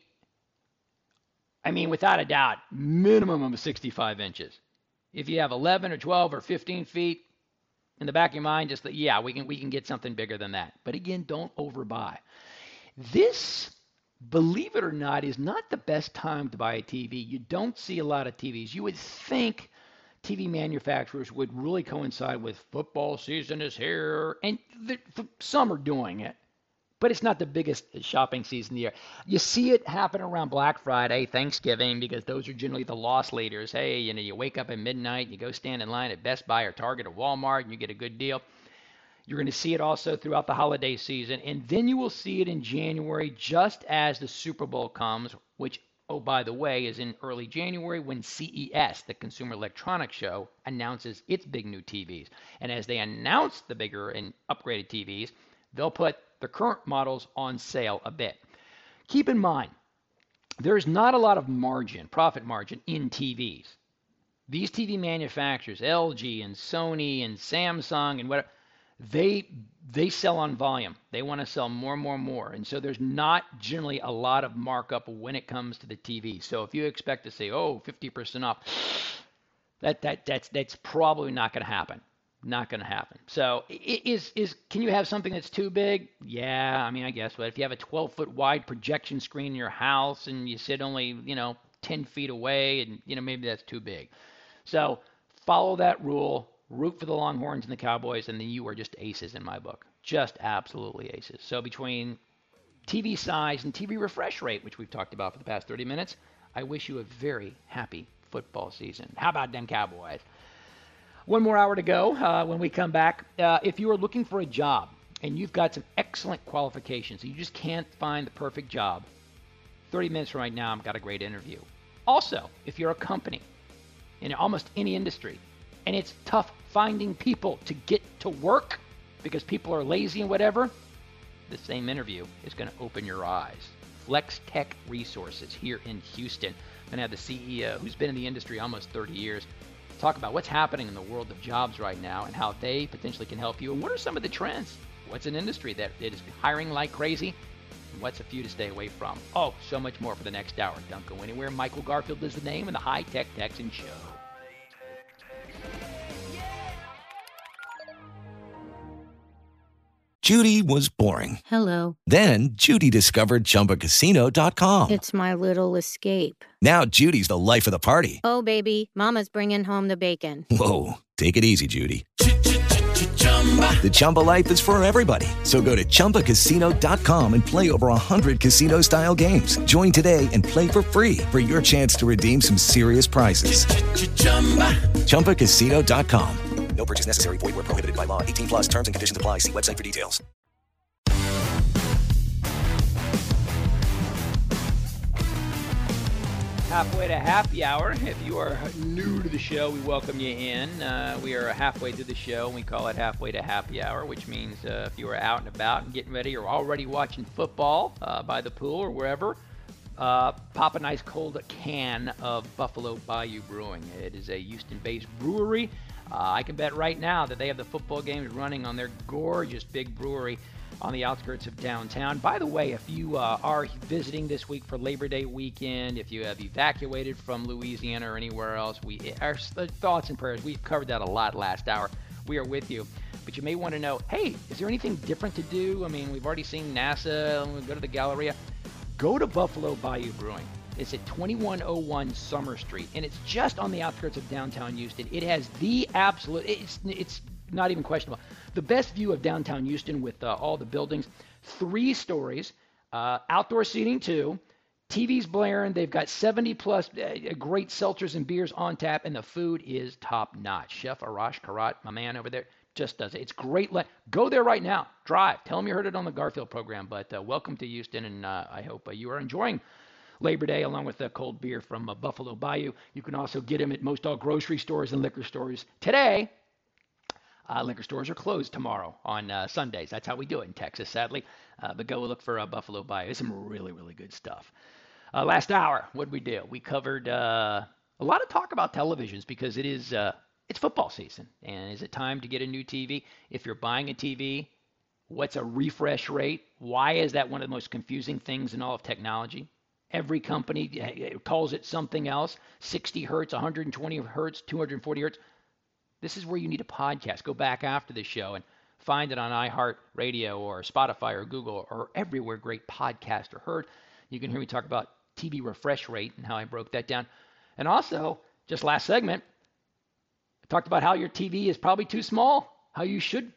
without a doubt, minimum of 65 inches. If you have 11 or 12 or 15 feet, in the back of your mind, just we can get something bigger than that. But again, don't overbuy. This, believe it or not, is not the best time to buy a TV. You don't see a lot of TVs. You would think TV manufacturers would really coincide with football season is here, and some are doing it, but it's not the biggest shopping season of the year. You see it happen around Black Friday, Thanksgiving, because those are generally the loss leaders. Hey, you wake up at midnight, you go stand in line at Best Buy or Target or Walmart, and you get a good deal. You're going to see it also throughout the holiday season, and then you will see it in January just as the Super Bowl comes, which, oh, by the way, is in early January when CES, the Consumer Electronics Show, announces its big new TVs. And as they announce the bigger and upgraded TVs, they'll put the current models on sale a bit. Keep in mind, there's not a lot of profit margin in TVs. These TV manufacturers, LG and Sony and Samsung and whatever, they sell on volume. They want to sell more. And so there's not generally a lot of markup when it comes to the TV. So if you expect to say, 50% off, that's probably not going to happen. Not going to happen. So can you have something that's too big? Yeah, I guess. But if you have a 12-foot wide projection screen in your house and you sit only, 10 feet away and, maybe that's too big. So follow that rule. Root for the Longhorns and the Cowboys, and then you are just aces in my book. Just absolutely aces. So between TV size and TV refresh rate, which we've talked about for the past 30 minutes, I wish you a very happy football season. How about them Cowboys? One more hour to go when we come back. If you are looking for a job and you've got some excellent qualifications and you just can't find the perfect job, 30 minutes from right now, I've got a great interview. Also, if you're a company in almost any industry, and it's tough finding people to get to work because people are lazy and whatever, the same interview is going to open your eyes. Flex Tech Resources here in Houston. I'm going to have the CEO, who's been in the industry almost 30 years, talk about what's happening in the world of jobs right now and how they potentially can help you. And what are some of the trends? What's an industry that is hiring like crazy? And what's a few to stay away from? Oh, so much more for the next hour. Don't go anywhere. Michael Garfield is the name, and the High Tech Texan Show. Judy was boring. Hello. Then Judy discovered ChumbaCasino.com. It's my little escape. Now Judy's the life of the party. Oh, baby, mama's bringing home the bacon. Whoa, Take it easy, Judy. The Chumba life is for everybody. So go to ChumbaCasino.com and play over 100 casino-style games. Join today and play for free for your chance to redeem some serious prizes. ChumbaCasino.com. No purchase necessary. Void where prohibited by law. 18 plus terms and conditions apply. See website for details. Halfway to happy hour. If you are new to the show, we welcome you in. We are halfway through the show, and we call it halfway to happy hour, which means if you are out and about and getting ready or already watching football by the pool or wherever, pop a nice cold can of Buffalo Bayou Brewing. It is a Houston-based brewery. I can bet right now that they have the football games running on their gorgeous big brewery on the outskirts of downtown. By the way, if you are visiting this week for Labor Day weekend, if you have evacuated from Louisiana or anywhere else, our thoughts and prayers, we've covered that a lot last hour. We are with you. But you may want to know, hey, is there anything different to do? I mean, we've already seen NASA, go to the Galleria. Go to Buffalo Bayou Brewing. It's at 2101 Summer Street, and it's just on the outskirts of downtown Houston. It has the absolute, it's not even questionable, the best view of downtown Houston with all the buildings. 3 stories, outdoor seating too, TV's blaring. They've got 70 plus great seltzers and beers on tap, and the food is top notch. Chef Arash Karat, my man over there, just does it. It's great. Go there right now. Drive. Tell them you heard it on the Garfield program. But welcome to Houston, and I hope you are enjoying Labor Day along with a cold beer from Buffalo Bayou. You can also get them at most all grocery stores and liquor stores today. Liquor stores are closed tomorrow on Sundays. That's how we do it in Texas, sadly. But go look for Buffalo Bayou. It's some really, really good stuff. Last hour, what did we do? We covered a lot of talk about televisions because it's football season. And is it time to get a new TV? If you're buying a TV, what's a refresh rate? Why is that one of the most confusing things in all of technology? Every company calls it something else. 60 hertz, 120 hertz, 240 hertz. This is where you need a podcast. Go back after the show and find it on iHeartRadio or Spotify or Google or everywhere great podcasts are heard. You can hear me talk about TV refresh rate and how I broke that down. And also, just last segment, I talked about how your TV is probably too small, how you should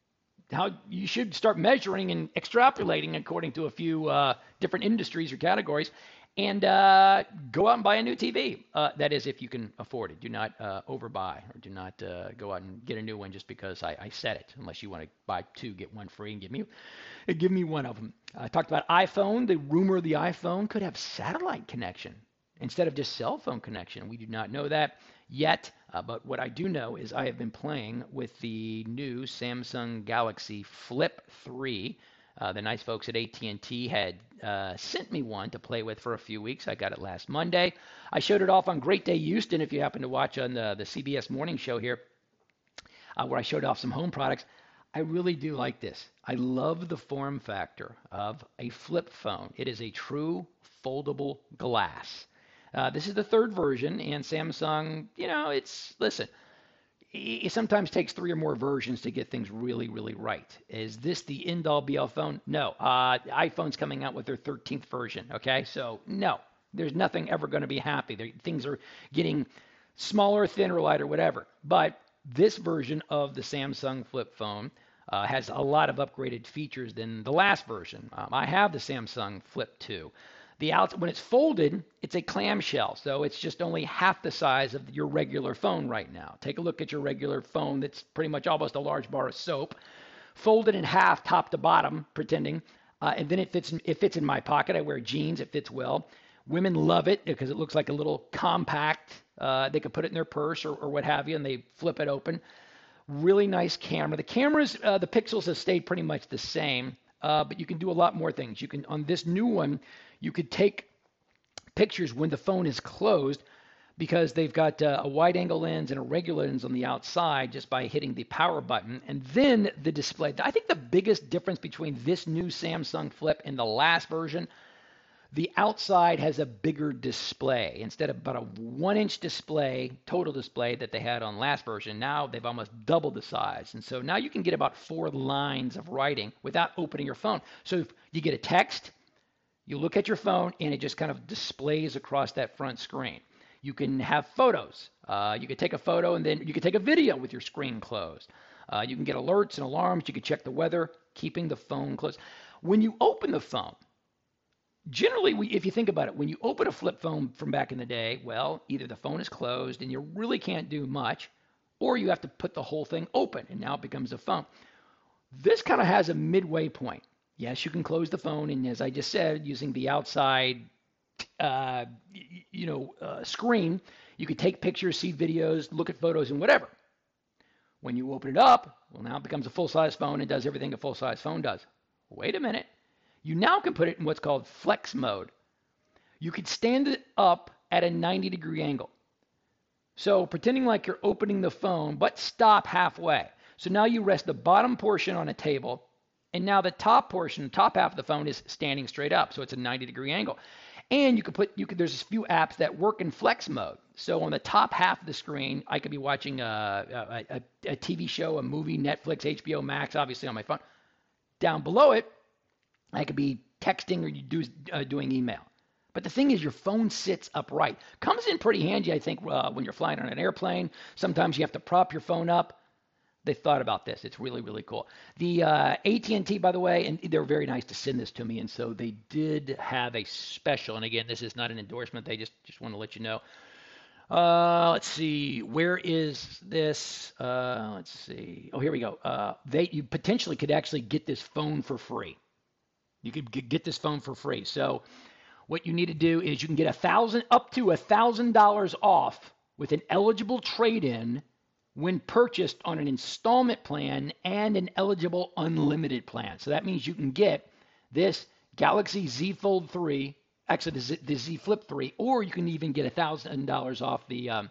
start measuring and extrapolating according to a few different industries or categories, and go out and buy a new TV. That is, if you can afford it. Do not overbuy, or do not go out and get a new one just because I said it, unless you want to buy 2, get 1 free, and give me one of them. I talked about iPhone. The rumor of the iPhone could have satellite connection instead of just cell phone connection. We do not know that yet, but what I do know is I have been playing with the new Samsung Galaxy Flip 3. The nice folks at AT&T had sent me one to play with for a few weeks. I got it last Monday. I showed it off on Great Day Houston, if you happen to watch on the CBS morning show here, where I showed off some home products. I really do like this. I love the form factor of a flip phone. It is a true foldable glass. This is the 3rd version, and Samsung, it sometimes takes 3 or more versions to get things really, really right. Is this the end-all be-all phone? No. iPhone's coming out with their 13th version, okay? So, no. There's nothing ever going to be happy. Things are getting smaller, thinner, lighter, whatever. But this version of the Samsung flip phone has a lot of upgraded features than the last version. I have the Samsung Flip 2. When it's folded, it's a clamshell, so it's just only half the size of your regular phone right now. Take a look at your regular phone that's pretty much almost a large bar of soap. Fold it in half, top to bottom, pretending, and then it fits in my pocket. I wear jeans. It fits well. Women love it because it looks like a little compact. They could put it in their purse or what have you, and they flip it open. Really nice camera. The cameras, the pixels have stayed pretty much the same, but you can do a lot more things. You can, on this new one, you could take pictures when the phone is closed because they've got a wide-angle lens and a regular lens on the outside just by hitting the power button. And then the display. I think the biggest difference between this new Samsung Flip and the last version, the outside has a bigger display. Instead of about a 1-inch display, total display that they had on last version, now they've almost doubled the size. And so now you can get about 4 lines of writing without opening your phone. So if you get a text, you look at your phone, and it just kind of displays across that front screen. You can have photos. You can take a photo and then you can take a video with your screen closed. You can get alerts and alarms. You can check the weather, keeping the phone closed. When you open the phone, generally, if you think about it, when you open a flip phone from back in the day, well, either the phone is closed and you really can't do much, or you have to put the whole thing open and now it becomes a phone. This kind of has a midway point. Yes, you can close the phone, and as I just said, using the outside, screen, you can take pictures, see videos, look at photos, and whatever. When you open it up, well, now it becomes a full-size phone and does everything a full-size phone does. Wait a minute. You now can put it in what's called flex mode. You could stand it up at a 90-degree angle. So pretending like you're opening the phone, but stop halfway. So now you rest the bottom portion on a table, and now the top portion, top half of the phone is standing straight up. So it's a 90-degree angle. And there's a few apps that work in flex mode. So on the top half of the screen, I could be watching a TV show, a movie, Netflix, HBO Max, obviously on my phone. Down below it, I could be texting or doing email. But the thing is, your phone sits upright. Comes in pretty handy, I think, when you're flying on an airplane. Sometimes you have to prop your phone up. They thought about this. It's really, really cool. The AT&T, by the way, and they're very nice to send this to me, and so they did have a special. And again, this is not an endorsement. They just want to let you know. Let's see. Where is this? Let's see. Oh, here we go. You potentially could actually get this phone for free. You could get this phone for free. So what you need to do is you can get up to $1,000 off with an eligible trade-in when purchased on an installment plan and an eligible unlimited plan. So that means you can get this Galaxy Z Fold 3, actually the Z Flip 3, or you can even get $1,000 off the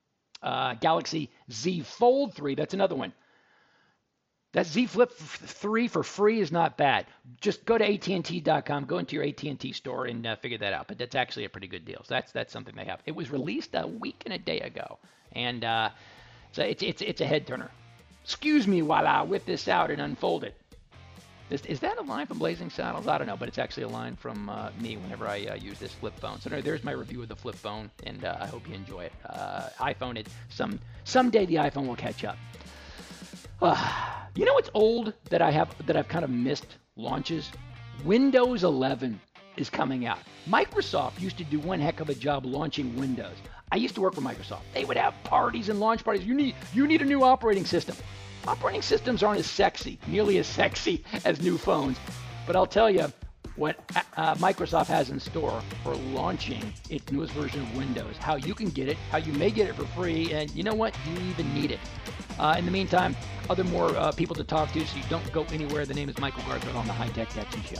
Galaxy Z Fold 3. That's another one. That Z Flip 3 for free is not bad. Just go to AT&T.com, go into your AT&T store and figure that out. But that's actually a pretty good deal. So that's something they have. It was released a week and a day ago. And so it's a head turner. Excuse me while I whip this out and unfold it. Is that a line from Blazing Saddles? I don't know, but it's actually a line from me whenever I use this flip phone. So there's my review of the flip phone, and I hope you enjoy it. iPhone, someday the iPhone will catch up. You know what's old that I've kind of missed launches? Windows 11 is coming out. Microsoft used to do one heck of a job launching Windows. I used to work for Microsoft. They would have parties and launch parties. You need a new operating system. Operating systems aren't nearly as sexy as new phones. But I'll tell you what Microsoft has in store for launching its newest version of Windows, how you can get it, how you may get it for free, and you know what? Do you even need it? In the meantime, other more people to talk to, so you don't go anywhere. The name is Michael Garfield on the High Tech Texan Show.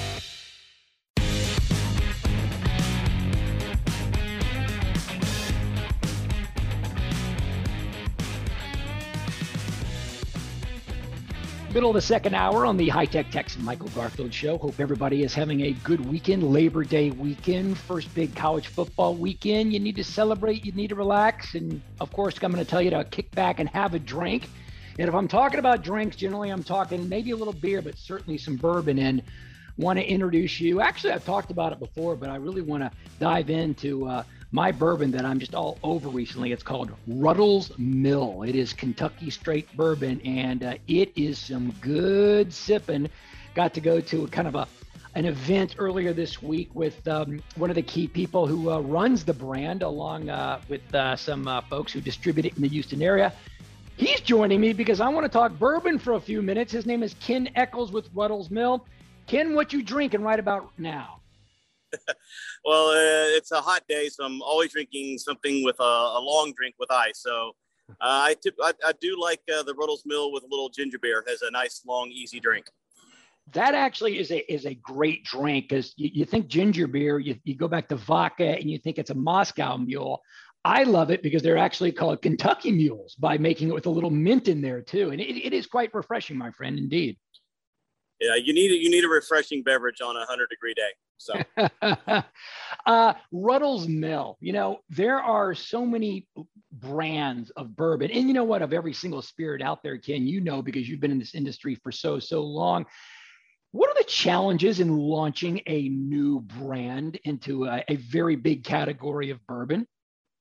Middle of the second hour on the High Tech Texan Michael Garfield Show. Hope everybody is having a good weekend, Labor Day weekend, first big college football weekend. You need to celebrate, you need to relax, and of course, I'm going to tell you to kick back and have a drink. And if I'm talking about drinks, generally I'm talking maybe a little beer, but certainly some bourbon. And want to introduce you. Actually, I've talked about it before, but I really want to dive into my bourbon that I'm just all over recently. It's called Ruddles Mill. It is Kentucky straight bourbon, and it is some good sipping. Got to go to an event earlier this week with one of the key people who runs the brand, along with some folks who distribute it in the Houston area. He's joining me because I want to talk bourbon for a few minutes. His name is Ken Eccles with Ruddles Mill. Ken, what you drinking right about now? Well, it's a hot day, so I'm always drinking something with a long drink with ice. So I do like the Ruddles Mill with a little ginger beer as a nice, long, easy drink. That actually is a great drink, because you think ginger beer, you go back to vodka and you think it's a Moscow Mule. I love it because they're actually called Kentucky Mules by making it with a little mint in there too. And it is quite refreshing, my friend, indeed. Yeah, you need a refreshing beverage on a 100-degree day. So, Ruddles Mill. You know, there are so many brands of bourbon, and you know what? Of every single spirit out there, Ken, you know, because you've been in this industry for so long. What are the challenges in launching a new brand into a very big category of bourbon?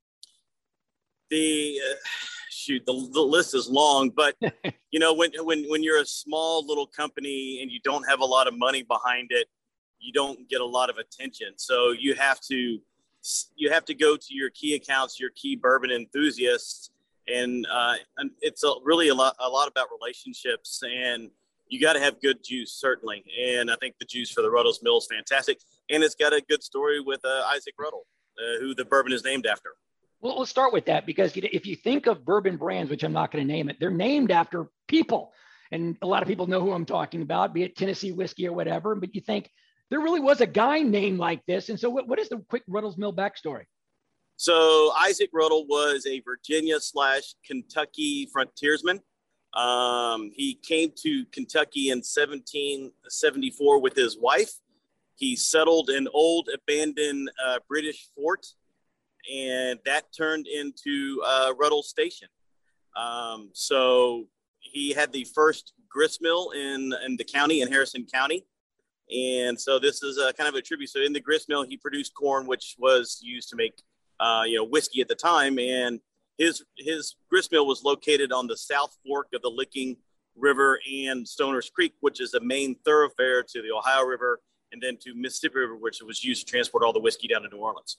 The list is long, but when you're a small little company and you don't have a lot of money behind it, you don't get a lot of attention. So you have to go to your key accounts, your key bourbon enthusiasts, and it's really a lot about relationships, and you got to have good juice, certainly. And I think the juice for the Ruddles Mill is fantastic, and it's got a good story with Isaac Ruddle, who the bourbon is named after. Well, let's start with that, because if you think of bourbon brands, which I'm not going to name it, they're named after people. And a lot of people know who I'm talking about, be it Tennessee whiskey or whatever. But you think there really was a guy named like this. And so what is the quick Ruddles Mill backstory? So Isaac Ruddle was a Virginia/Kentucky frontiersman. He came to Kentucky in 1774 with his wife. He settled an old abandoned British fort, and that turned into Ruddle Station. So he had the first grist mill in the county, in Harrison County. And so this is kind of a tribute. So in the grist mill, he produced corn, which was used to make, whiskey at the time. And his grist mill was located on the South Fork of the Licking River and Stoner's Creek, which is the main thoroughfare to the Ohio River and then to Mississippi River, which was used to transport all the whiskey down to New Orleans.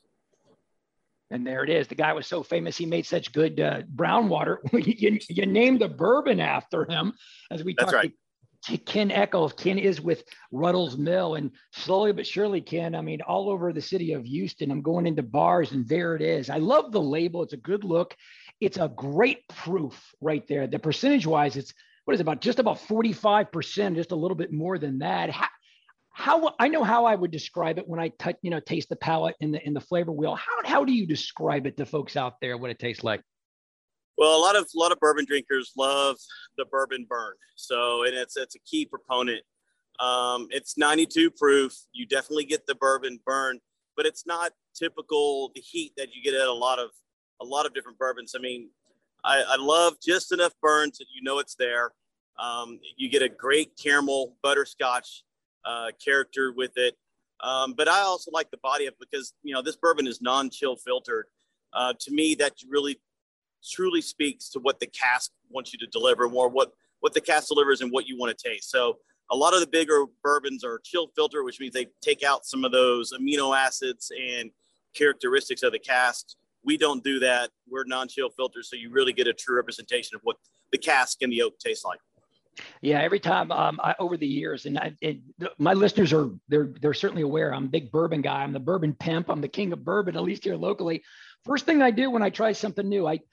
And there it is. The guy was so famous. He made such good brown water. You named the bourbon after him, as we talked. Right. To Ken Echols. Ken is with Ruddles Mill, and slowly but surely, Ken, I mean, all over the city of Houston, I'm going into bars, and there it is. I love the label. It's a good look. It's a great proof right there. The percentage-wise, it's just about 45%, just a little bit more than that. How I know how I would describe it when I taste the palate in the flavor wheel. How do you describe it to folks out there what it tastes like? Well, a lot of bourbon drinkers love the bourbon burn. So, and it's a key proponent. It's 92 proof. You definitely get the bourbon burn, but it's not typical the heat that you get at a lot of different bourbons. I mean, I love just enough burn so it's there. You get a great caramel butterscotch character with it. But I also like the body of it because, this bourbon is non-chill filtered. To me, that really truly speaks to what the cask wants you to deliver, more what the cask delivers and what you want to taste. So a lot of the bigger bourbons are chill filter, which means they take out some of those amino acids and characteristics of the cask. We don't do that. We're non-chill filters. So you really get a true representation of what the cask and the oak taste like. Yeah, every time over the years, and my listeners they're certainly aware. I'm a big bourbon guy. I'm the bourbon pimp. I'm the king of bourbon, at least here locally. First thing I do when I try something new, I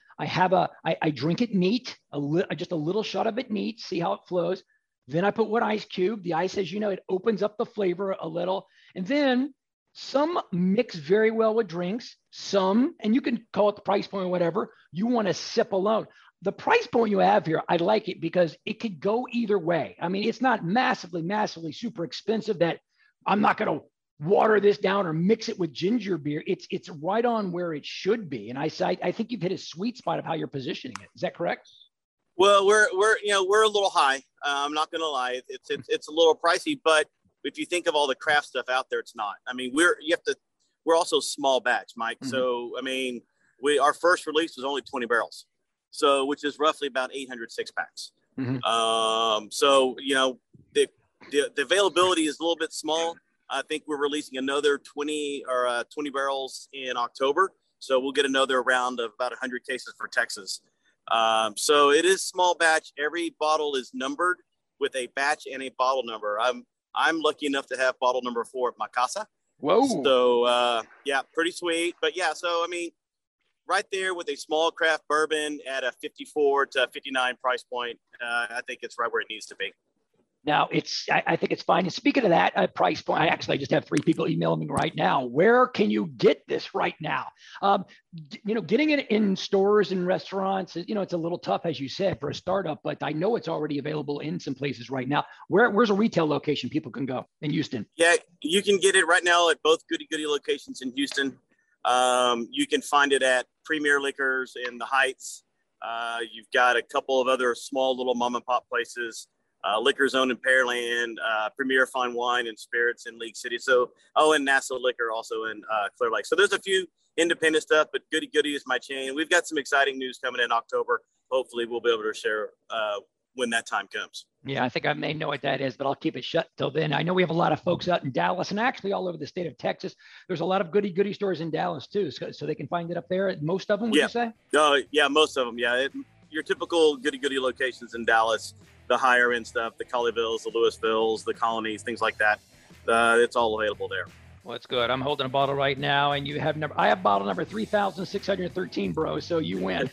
drink it neat, just a little shot of it neat, see how it flows. Then I put one ice cube. The ice, as you know, it opens up the flavor a little, and then some mix very well with drinks. Some, and you can call it the price point or whatever, you want to sip alone. The price point you have here, I like it because it could go either way. I mean, it's not massively super expensive that I'm not going to water this down or mix it with ginger beer. It's right on where it should be. And I think you've hit a sweet spot of how you're positioning it. Is that correct? Well, we're a little high. I'm not going to lie. It's a little pricey, but if you think of all the craft stuff out there, it's not. I mean, we're also small batch, Mike. Mm-hmm. So, I mean, our first release was only 20 barrels. So, which is roughly about 800 six packs. Mm-hmm. So, the availability is a little bit small. I think we're releasing another 20 barrels in October. So we'll get another round of about 100 cases for Texas. So it is small batch. Every bottle is numbered with a batch and a bottle number. I'm lucky enough to have bottle number 4 at my casa. Whoa. So, pretty sweet. But yeah, so, I mean, right there with a small craft bourbon at a 54 to 59 price point, I think it's right where it needs to be. Now, I think it's fine. And speaking of that price point, I just have 3 people emailing me right now. Where can you get this right now? Getting it in stores and restaurants, it's a little tough, as you said, for a startup, but I know it's already available in some places right now. Where's a retail location people can go in Houston? Yeah, you can get it right now at both Goody Goody locations in Houston. You can find it at Premier Liquors in the Heights. You've got a couple of other small little mom and pop places. Liquor Zone in Pearland, Premier Fine Wine and Spirits in League City. So, and NASA Liquor also in Clear Lake. So there's a few independent stuff, but Goody Goody is my chain. We've got some exciting news coming in October. Hopefully we'll be able to share when that time comes. Yeah, I think I may know what that is, but I'll keep it shut till then. I know we have a lot of folks out in Dallas and actually all over the state of Texas. There's a lot of Goody Goody stores in Dallas too, so they can find it up there. Most of them, would you say? Yeah, most of them. Yeah, your typical Goody Goody locations in Dallas, the higher end stuff, the Colleyvilles, the Lewisvilles, the Colonies, things like that. It's all available there. Well, that's good. I'm holding a bottle right now, and I have bottle number 3,613, bro. So you win.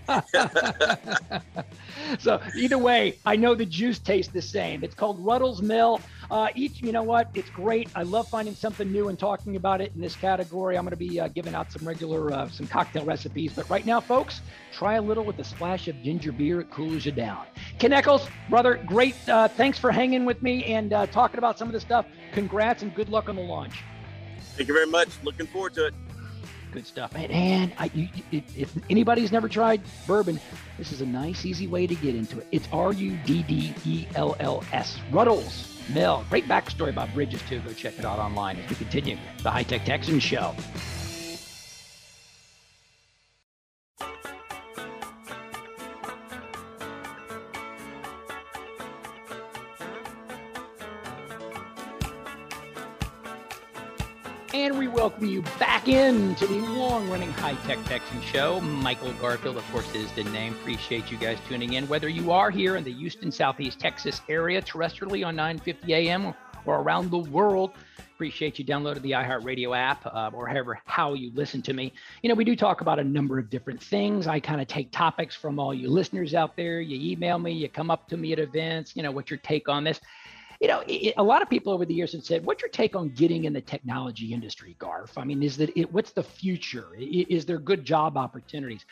So either way, I know the juice tastes the same. It's called Ruddles Mill. You know what? It's great. I love finding something new and talking about it in this category. I'm going to be giving out some regular, some cocktail recipes. But right now, folks, try a little with a splash of ginger beer. It cools you down. Ken Eccles, brother, great. Thanks for hanging with me and talking about some of this stuff. Congrats and good luck on the launch. Thank you very much. Looking forward to it. Good stuff. And if anybody's never tried bourbon, this is a nice, easy way to get into it. It's RUDDELLS, Ruddles Mill. Great backstory about Bridges, too. Go check it out online as we continue the High Tech Texan Show. And we welcome you back into the long-running High Tech Texan Show. Michael Garfield, of course, is the name. Appreciate you guys tuning in. Whether you are here in the Houston, Southeast Texas area, terrestrially on 950 AM or around the world, appreciate you downloading the iHeartRadio app or how you listen to me. You know, we do talk about a number of different things. I kind of take topics from all you listeners out there. You email me, you come up to me at events, what's your take on this? A lot of people over the years have said, what's your take on getting in the technology industry, Garf? I mean, what's the future? Is there good job opportunities?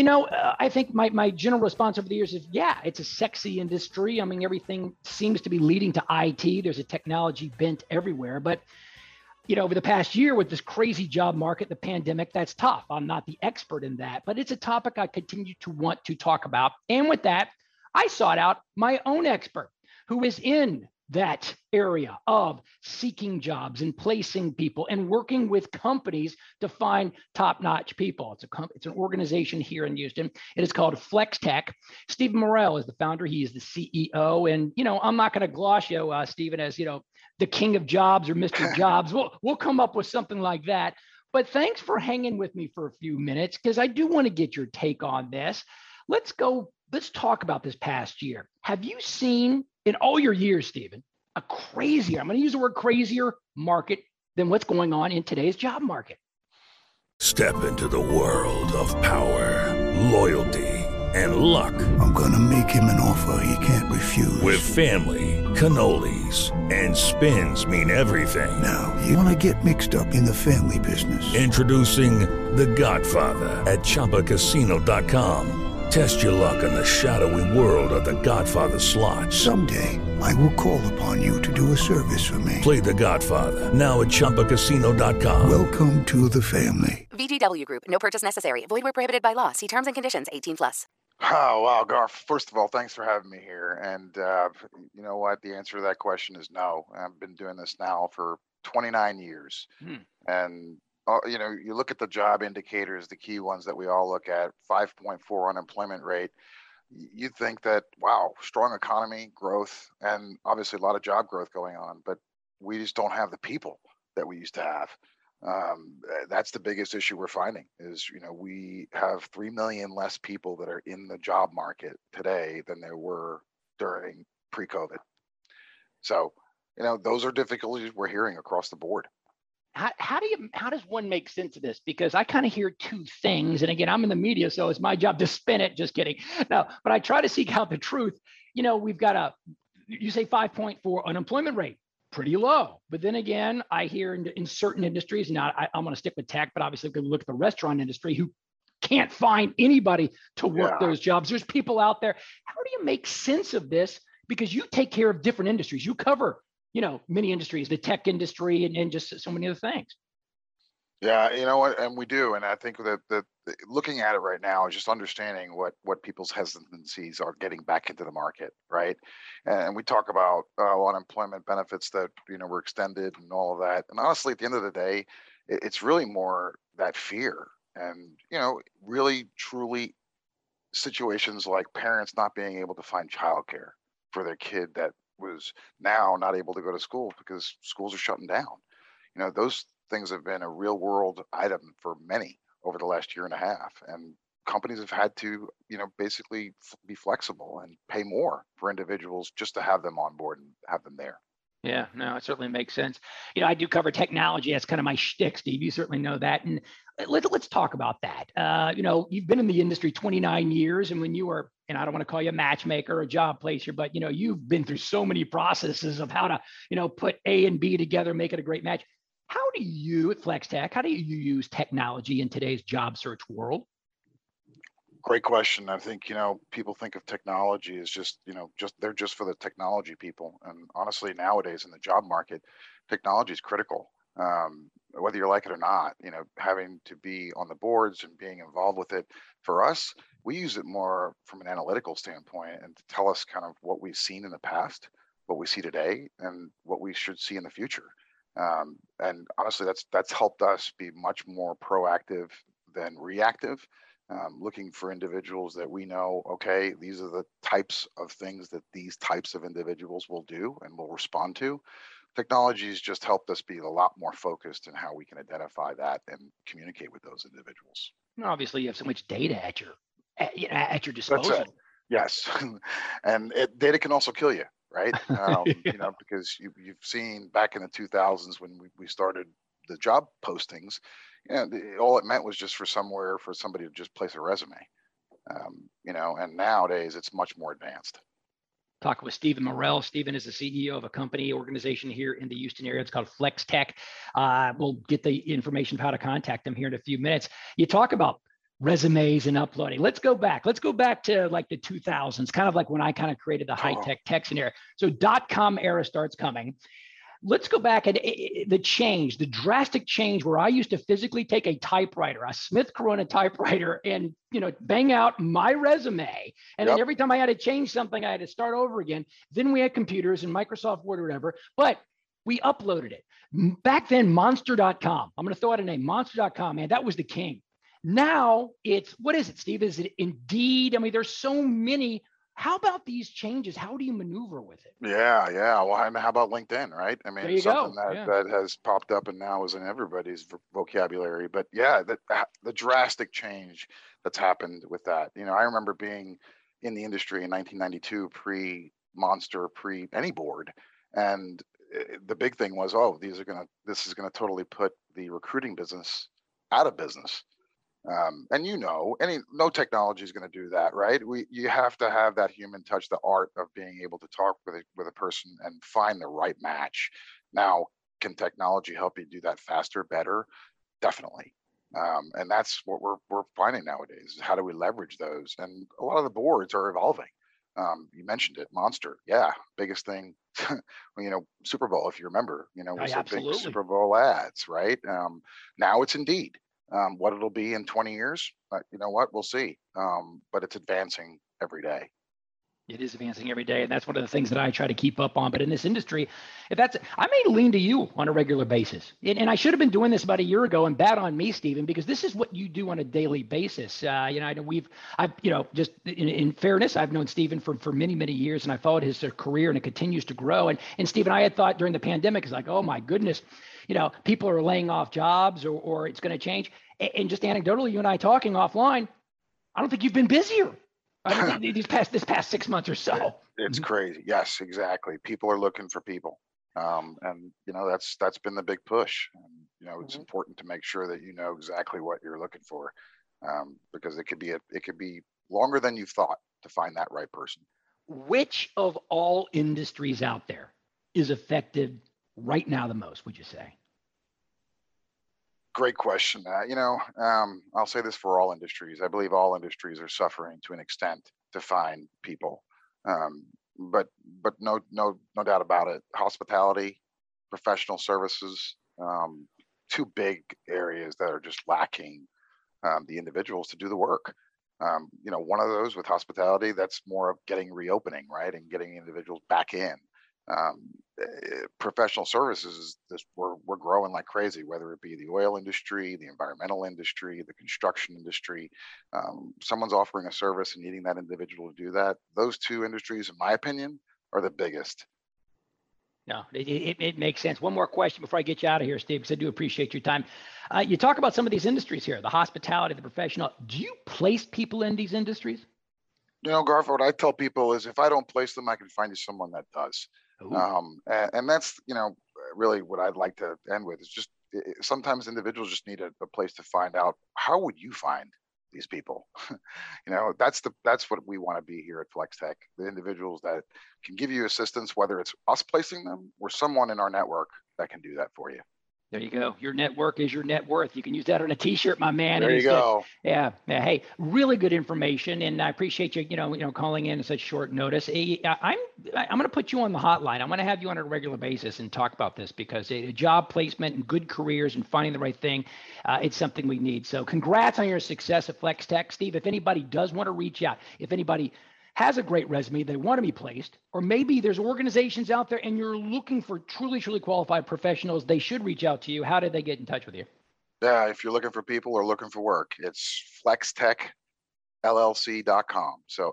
I think my general response over the years is, yeah, it's a sexy industry. I mean, everything seems to be leading to IT. There's a technology bent everywhere. But, over the past year with this crazy job market, the pandemic, that's tough. I'm not the expert in that, but it's a topic I continue to want to talk about. And with that, I sought out my own expert who is in that area of seeking jobs and placing people and working with companies to find top-notch people. It's an organization here in Houston. It is called FlexTech. Stephen Morrell is the founder. He is the CEO. And, I'm not going to gloss you, Stephen, as, the king of jobs or Mr. Jobs. We'll come up with something like that. But thanks for hanging with me for a few minutes because I do want to get your take on this. Let's talk about this past year. Have you seen in all your years, Stephen, I'm going to use the word crazier market than what's going on in today's job market? Step into the world of power, loyalty, and luck. I'm going to make him an offer he can't refuse. With family, cannolis, and spins mean everything. Now, you want to get mixed up in the family business. Introducing The Godfather at ChumbaCasino.com. Test your luck in the shadowy world of The Godfather slot. Someday, I will call upon you to do a service for me. Play The Godfather, now at ChumbaCasino.com. Welcome to the family. VGW Group. No purchase necessary. Void where prohibited by law. See terms and conditions. 18+. Oh, wow, Garf. First of all, thanks for having me here. And you know what? The answer to that question is no. I've been doing this now for 29 years. And you look at the job indicators, the key ones that we all look at, 5.4 unemployment rate. You'd think that, wow, strong economy, growth, and obviously a lot of job growth going on, but we just don't have the people that we used to have. That's the biggest issue we're finding is, we have 3 million less people that are in the job market today than there were during pre-COVID. So, those are difficulties we're hearing across the board. How does one make sense of this? Because I kind of hear two things. And again, I'm in the media, so it's my job to spin it. Just kidding. No, but I try to seek out the truth. We've got you say 5.4 unemployment rate, pretty low. But then again, I hear in certain industries, now I'm going to stick with tech, but obviously we can look at the restaurant industry who can't find anybody to work those jobs. There's people out there. How do you make sense of this? Because you take care of different industries. You cover many industries, the tech industry and just so many other things. Yeah, you know what, and we do. And I think that looking at it right now is just understanding what people's hesitancies are getting back into the market, right? And we talk about unemployment benefits that, were extended and all of that. And honestly, at the end of the day, it's really more that fear, and really truly situations like parents not being able to find childcare for their kid that was now not able to go to school because schools are shutting down. Those things have been a real world item for many over the last year and a half, and companies have had to basically be flexible and pay more for individuals just to have them on board and have them there. Yeah, no, it certainly makes sense. I do cover technology. That's kind of my shtick, Steve. You certainly know that. And let's talk about that. You've been in the industry 29 years, and when you were, and I don't want to call you a matchmaker or a job placer, but you've been through so many processes of how to, put A and B together, make it a great match. How do you at FlexTech, how do you use technology in today's job search world? Great question. I think, people think of technology as they're just for the technology people. And honestly, nowadays in the job market, technology is critical. Whether you like it or not, having to be on the boards and being involved with it. For us, we use it more from an analytical standpoint and to tell us kind of what we've seen in the past, what we see today, and what we should see in the future. And honestly, that's helped us be much more proactive than reactive. Looking for individuals that we know, okay, these are the types of things that these types of individuals will do and will respond to. Technology has just helped us be a lot more focused in how we can identify that and communicate with those individuals. Obviously, you have so much data at your disposal. That's it. Yes, and data can also kill you, right? Because you've seen back in the 2000s when we started the job postings. All it meant was just for somebody to just place a resume, and nowadays it's much more advanced. Talking with Stephen Morel. Stephen is the CEO of a organization here in the Houston area. It's called FlexTech. We'll get the information of how to contact them here in a few minutes. You talk about resumes and uploading. Let's go back to like the 2000s, kind of like when I kind of created the high-tech tech scenario. So .com era starts coming. Let's go back and the drastic change where I used to physically take a typewriter, a Smith Corona typewriter, and bang out my resume. And then every time I had to change something, I had to start over again. Then we had computers and Microsoft Word or whatever, but we uploaded it. Back then, Monster.com. I'm going to throw out a name, Monster.com, man, that was the king. Now it's, what is it, Steve? Is it Indeed? I mean, there's so many. How about these changes? How do you maneuver with it? Yeah. Well, how about LinkedIn, right? I mean, something that has popped up and now is in everybody's vocabulary. But yeah, the drastic change that's happened with that. I remember being in the industry in 1992, pre-Monster, pre-any board, and the big thing was, this is gonna totally put the recruiting business out of business. And no technology is going to do that, right? You have to have that human touch, the art of being able to talk with a person and find the right match. Now, can technology help you do that faster, better? Definitely. And that's what we're finding nowadays. How do we leverage those? And a lot of the boards are evolving. You mentioned it, Monster. Yeah, biggest thing. Super Bowl, if you remember, was the big Super Bowl ads, right? Now it's Indeed. What it'll be in 20 years, we'll see. But it's advancing every day. It is advancing every day, and that's one of the things that I try to keep up on. But in this industry, I may lean to you on a regular basis. And I should have been doing this about a year ago, and bad on me, Stephen, because this is what you do on a daily basis. I know just in fairness, I've known Stephen for many, many years, and I followed his career, and it continues to grow. And Stephen, I had thought during the pandemic, it's like, oh my goodness, people are laying off jobs or it's going to change. And just anecdotally, you and I talking offline, I don't think you've been busier. I think this past 6 months or so. It's crazy. Yes, exactly. People are looking for people. And that's been the big push. And, it's important to make sure that you know exactly what you're looking for. Because it could be longer than you thought to find that right person. Which of all industries out there is affected right now the most, would you say? Great question. I'll say this for all industries. I believe all industries are suffering to an extent to find people. But no doubt about it. Hospitality, professional services, two big areas that are just lacking the individuals to do the work. One of those with hospitality, that's more of getting reopening, right? And getting individuals back in. Professional services is this, we're growing like crazy, whether it be the oil industry, the environmental industry, the construction industry. Someone's offering a service and needing that individual to do that. Those two industries, in my opinion, are the biggest. No, it makes sense. One more question before I get you out of here, Steve, because I do appreciate your time. You talk about some of these industries here, the hospitality, the professional. Do you place people in these industries? You know, Garth, what I tell people is if I don't place them, I can find you someone that does. And that's, you know, really what I'd like to end with is just sometimes individuals just need a place to find out, how would you find these people? You know, that's what we want to be here at FlexTech, the individuals that can give you assistance, whether it's us placing them or someone in our network that can do that for you. There you go. Your network is your net worth. You can use that on a T-shirt, my man. There you go. Yeah. Hey, really good information, and I appreciate you. You know, calling in at such short notice. I'm going to put you on the hotline. I'm going to have you on a regular basis and talk about this because a job placement and good careers and finding the right thing, it's something we need. So, congrats on your success at FlexTech, Steve. If anybody does want to reach out, if anybody has a great resume, they want to be placed, or maybe there's organizations out there and you're looking for truly qualified professionals, they should reach out to you. How did they get in touch with you? Yeah, if you're looking for people or looking for work, it's flextechllc.com. So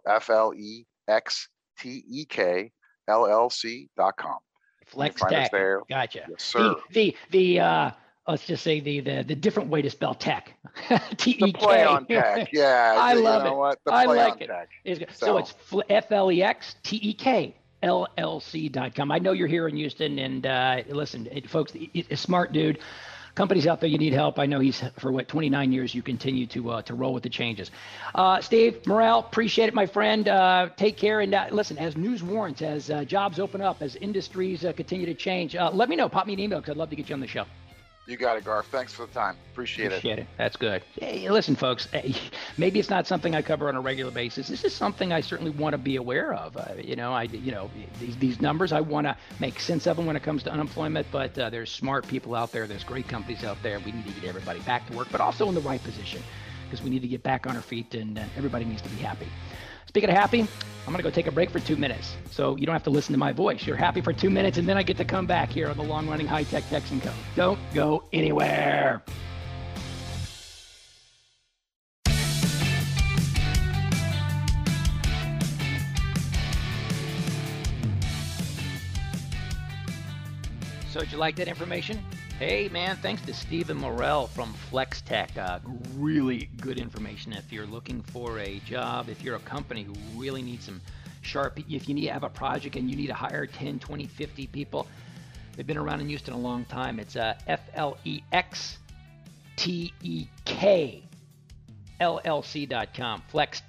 FlexTech LLC.com. FlexTech. Gotcha. Yes, sir. Let's just say the different way to spell tech. TEK. The play on tech. Yeah. I love it. What? The I play like on it. Tech. So it's FlexTech LLC.com. I know you're here in Houston, and listen, folks, a smart dude. Companies out there, you need help. I know he's for 29 years. You continue to roll with the changes. Steve Morrell, appreciate it, my friend. Take care, and listen. As news warrants, as jobs open up, as industries continue to change, let me know. Pop me an email because I'd love to get you on the show. You got it, Garth. Thanks for the time. Appreciate it. That's good. Hey, listen, folks, maybe it's not something I cover on a regular basis. This is something I certainly want to be aware of. These numbers, I want to make sense of them when it comes to unemployment, but there's smart people out there. There's great companies out there. We need to get everybody back to work, but also in the right position because we need to get back on our feet and everybody needs to be happy. Speaking of happy, I'm going to go take a break for 2 minutes. So you don't have to listen to my voice. You're happy for 2 minutes, and then I get to come back here on the long-running high-tech Texan Code. Don't go anywhere. So did you like that information? Hey, man, thanks to Stephen Morrell from FlexTech. Really good information if you're looking for a job, if you're a company who really needs some sharp, if you need to have a project and you need to hire 10, 20, 50 people. They've been around in Houston a long time. It's FlexTech LLC.com,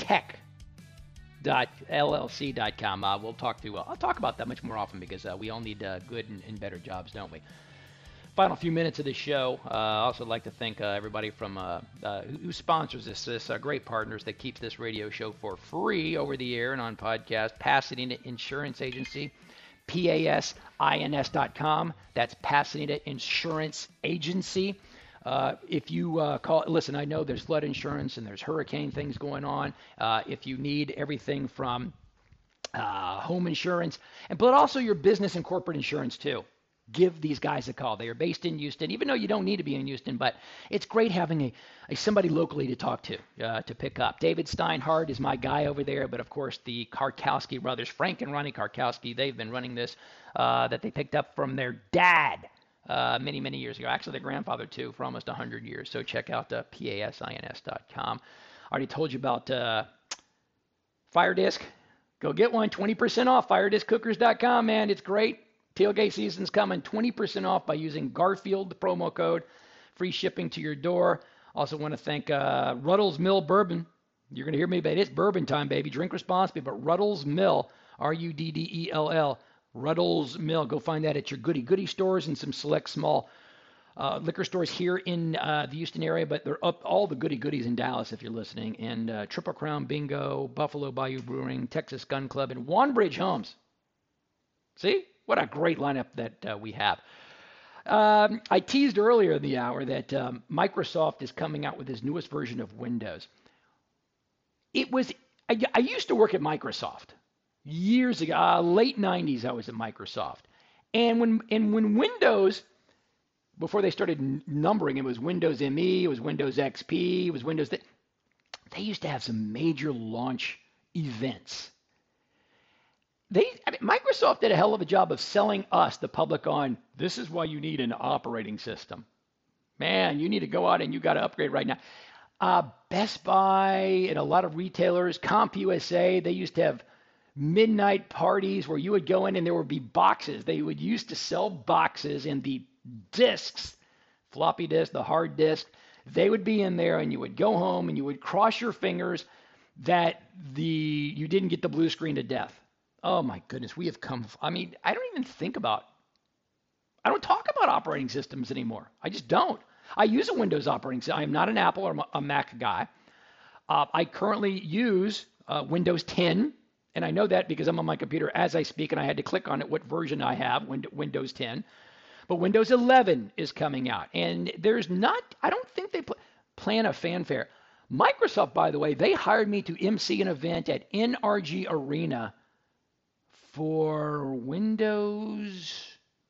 FlexTech.LLC.com. I'll talk about that much more often because we all need good and better jobs, don't we? Final few minutes of the show. I also like to thank everybody from who sponsors this great partners that keeps this radio show for free over the air and on podcast. Pasadena Insurance Agency, PASINS.com. That's Pasadena Insurance Agency. If you listen, I know there's flood insurance and there's hurricane things going on. If you need everything from home insurance, but also your business and corporate insurance too, give these guys a call. They are based in Houston, even though you don't need to be in Houston, but it's great having somebody locally to talk to pick up. David Steinhardt is my guy over there, but of course the Karkowski brothers, Frank and Ronnie Karkowski, they've been running this, that they picked up from their dad many, many years ago. Actually, their grandfather too, for almost 100 years. So check out PASINS.com. I already told you about Fire Disc. Go get one, 20% off, firedisccookers.com, man. It's great. Tailgate season's coming, 20% off by using Garfield, the promo code, free shipping to your door. Also want to thank Ruddles Mill Bourbon. You're going to hear me, but it's bourbon time, baby. Drink responsibly, but Ruddles Mill, Ruddell, Ruddles Mill. Go find that at your goody stores and some select small liquor stores here in the Houston area, but they're up all the goodies in Dallas if you're listening. And Triple Crown Bingo, Buffalo Bayou Brewing, Texas Gun Club, and Wanbridge Homes. See? What a great lineup that we have. I teased earlier in the hour that Microsoft is coming out with his newest version of Windows. I used to work at Microsoft. years ago, late 90s, I was at Microsoft. And when Windows, before they started numbering, it was Windows ME, it was Windows XP, it was Windows. They used to have some major launch events. Microsoft did a hell of a job of selling us, the public, on this is why you need an operating system. Man, you need to go out and you got to upgrade right now. Best Buy and a lot of retailers, CompUSA, they used to have midnight parties where you would go in and there would be boxes. They would used to sell boxes and the discs, floppy disk, the hard disk. They would be in there and you would go home and you would cross your fingers that you didn't get the blue screen to death. Oh my goodness, we have come. I mean, I don't talk about operating systems anymore. I just don't. I use a Windows operating system. I am not an Apple or a Mac guy. I currently use Windows 10, and I know that because I'm on my computer as I speak, and I had to click on it what version I have, Windows 10. But Windows 11 is coming out, and I don't think they plan a fanfare. Microsoft, by the way, they hired me to MC an event at NRG Arena for Windows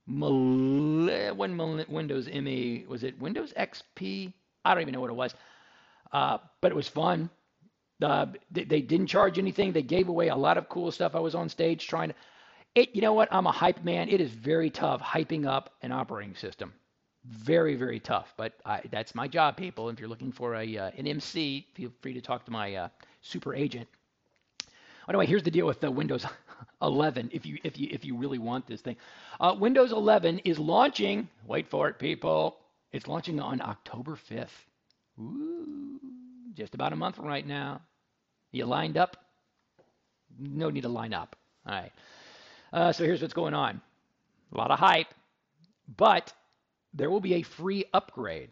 Windows ME, was it Windows XP? I don't even know what it was, but it was fun. They didn't charge anything. They gave away a lot of cool stuff. I was on stage trying to. You know what? I'm a hype man. It is very tough hyping up an operating system. Very, very tough. But that's my job, people. If you're looking for an MC, feel free to talk to my super agent. Anyway, here's the deal with the Windows 11. If you really want this thing, Windows 11 is launching. Wait for it, people. It's launching on October 5th. Ooh, just about a month from right now. You lined up? No need to line up. All right. So here's what's going on. A lot of hype, but there will be a free upgrade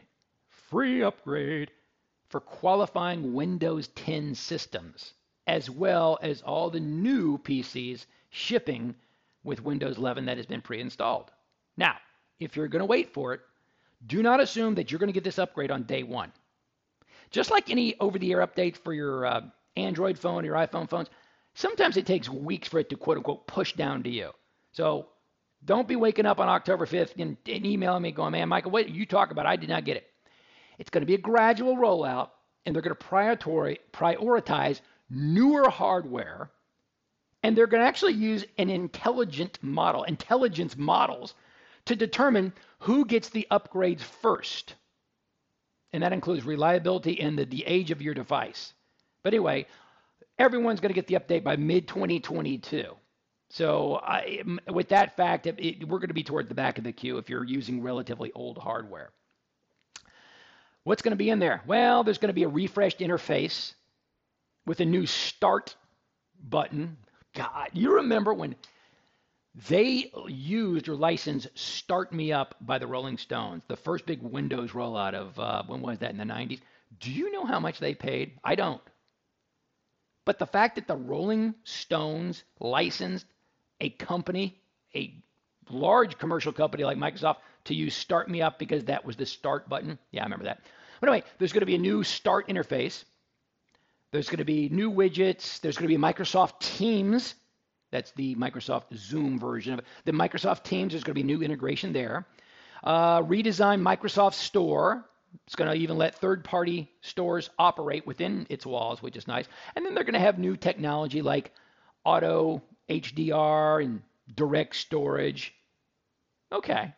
for qualifying Windows 10 systems, as well as all the new PCs shipping with Windows 11 that has been pre-installed. Now, if you're going to wait for it, do not assume that you're going to get this upgrade on day one. Just like any over-the-air update for your Android phone or your iPhone phones, sometimes it takes weeks for it to quote-unquote push down to you. So don't be waking up on October 5th and emailing me going, man, Michael, what did you talk about? I did not get it. It's going to be a gradual rollout, and they're going to prioritize newer hardware, and they're going to actually use an intelligence models to determine who gets the upgrades first. And that includes reliability and the age of your device. But anyway, everyone's going to get the update by mid-2022. So with that fact, we're going to be toward the back of the queue if you're using relatively old hardware. What's going to be in there? Well, there's going to be a refreshed interface with a new start button. God, you remember when they used or licensed Start Me Up by the Rolling Stones, the first big Windows rollout of, when was that, in the 90s? Do you know how much they paid? I don't. But the fact that the Rolling Stones licensed a company, a large commercial company like Microsoft, to use Start Me Up because that was the start button. Yeah, I remember that. But anyway, there's going to be a new start interface. There's going to be new widgets. There's going to be Microsoft Teams. That's the Microsoft Zoom version of it. The Microsoft Teams, there's going to be new integration there. Redesigned Microsoft Store. It's going to even let third-party stores operate within its walls, which is nice. And then they're going to have new technology like auto HDR and direct storage. Okay.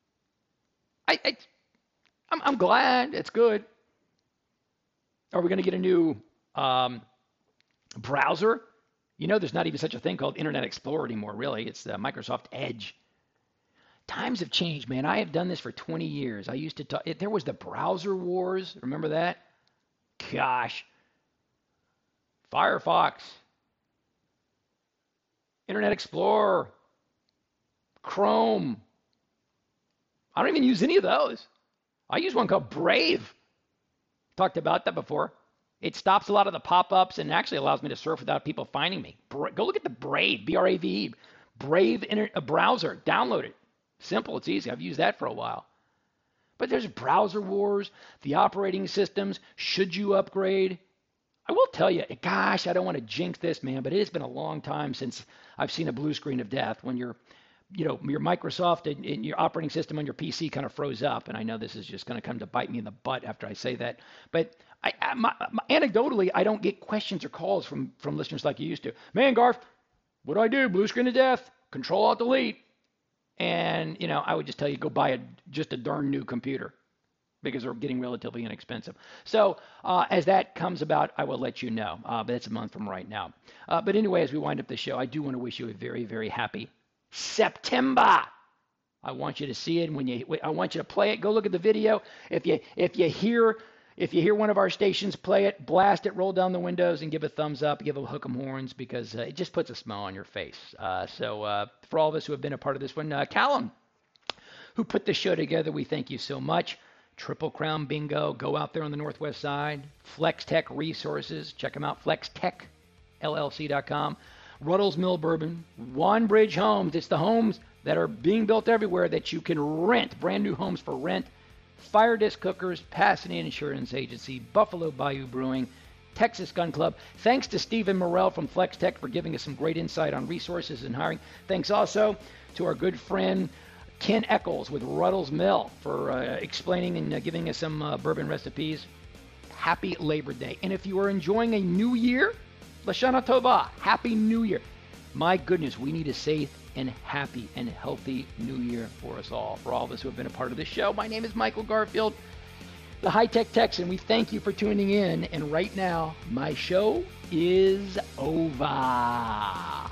I'm glad. It's good. Are we going to get a new browser? You know, there's not even such a thing called Internet Explorer anymore, really. It's the Microsoft Edge. Times have changed, man. I have done this for 20 years. I used to talk. There was the browser wars. Remember that? Gosh. Firefox. Internet Explorer. Chrome. I don't even use any of those. I use one called Brave. Talked about that before. It stops a lot of the pop-ups and actually allows me to surf without people finding me. Go look at the Brave, B-R-A-V-E, Brave browser. Download it. Simple. It's easy. I've used that for a while. But there's browser wars, the operating systems. Should you upgrade? I will tell you, gosh, I don't want to jinx this, man, but it has been a long time since I've seen a blue screen of death when your Microsoft and your operating system on your PC kind of froze up. And I know this is just going to come to bite me in the butt after I say that. But anecdotally, I don't get questions or calls from listeners like you used to. Man, Garf, what do I do? Blue screen of death, Control-Alt-Delete. And, I would just tell you, go buy just a darn new computer, because they're getting relatively inexpensive. So as that comes about, I will let you know. But it's a month from right now. But anyway, as we wind up the show, I do want to wish you a very, very happy September. I want you to see it. I want you to play it. Go look at the video. If you hear one of our stations, play it, blast it, roll down the windows, and give a thumbs up, give a hook 'em horns, because it just puts a smile on your face. So for all of us who have been a part of this one, Callum, who put the show together, we thank you so much. Triple Crown Bingo, go out there on the Northwest Side. Flex Tech Resources, check them out, flextechllc.com. Ruddles Mill Bourbon, One Bridge Homes, it's the homes that are being built everywhere that you can rent, brand new homes for rent. Fire Disc Cookers, Pasadena Insurance Agency, Buffalo Bayou Brewing, Texas Gun Club. Thanks to Stephen Morrell from Flex Tech for giving us some great insight on resources and hiring. Thanks also to our good friend Ken Eccles with Ruddles Mill for explaining and giving us some bourbon recipes. Happy Labor Day. And if you are enjoying a new year, Lashana Tova, Happy New Year. My goodness, we need a safe and happy and healthy new year for us all. For all of us who have been a part of this show, my name is Michael Garfield, the High Tech Texan. We thank you for tuning in. And right now, my show is over.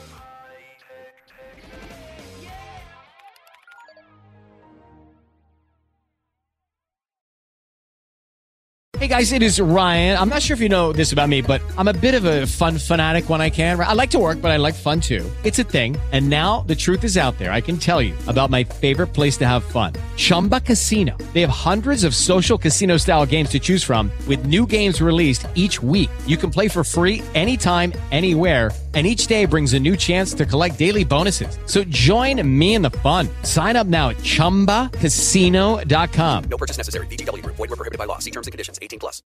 Hey guys, it is Ryan. I'm not sure if you know this about me, but I'm a bit of a fun fanatic when I can. I like to work, but I like fun too. It's a thing. And now the truth is out there. I can tell you about my favorite place to have fun. Chumba Casino. They have hundreds of social casino style games to choose from with new games released each week. You can play for free anytime, anywhere. And each day brings a new chance to collect daily bonuses. So join me in the fun. Sign up now at ChumbaCasino.com. No purchase necessary. VGW Group. Void where prohibited by law. See terms and conditions. 18+.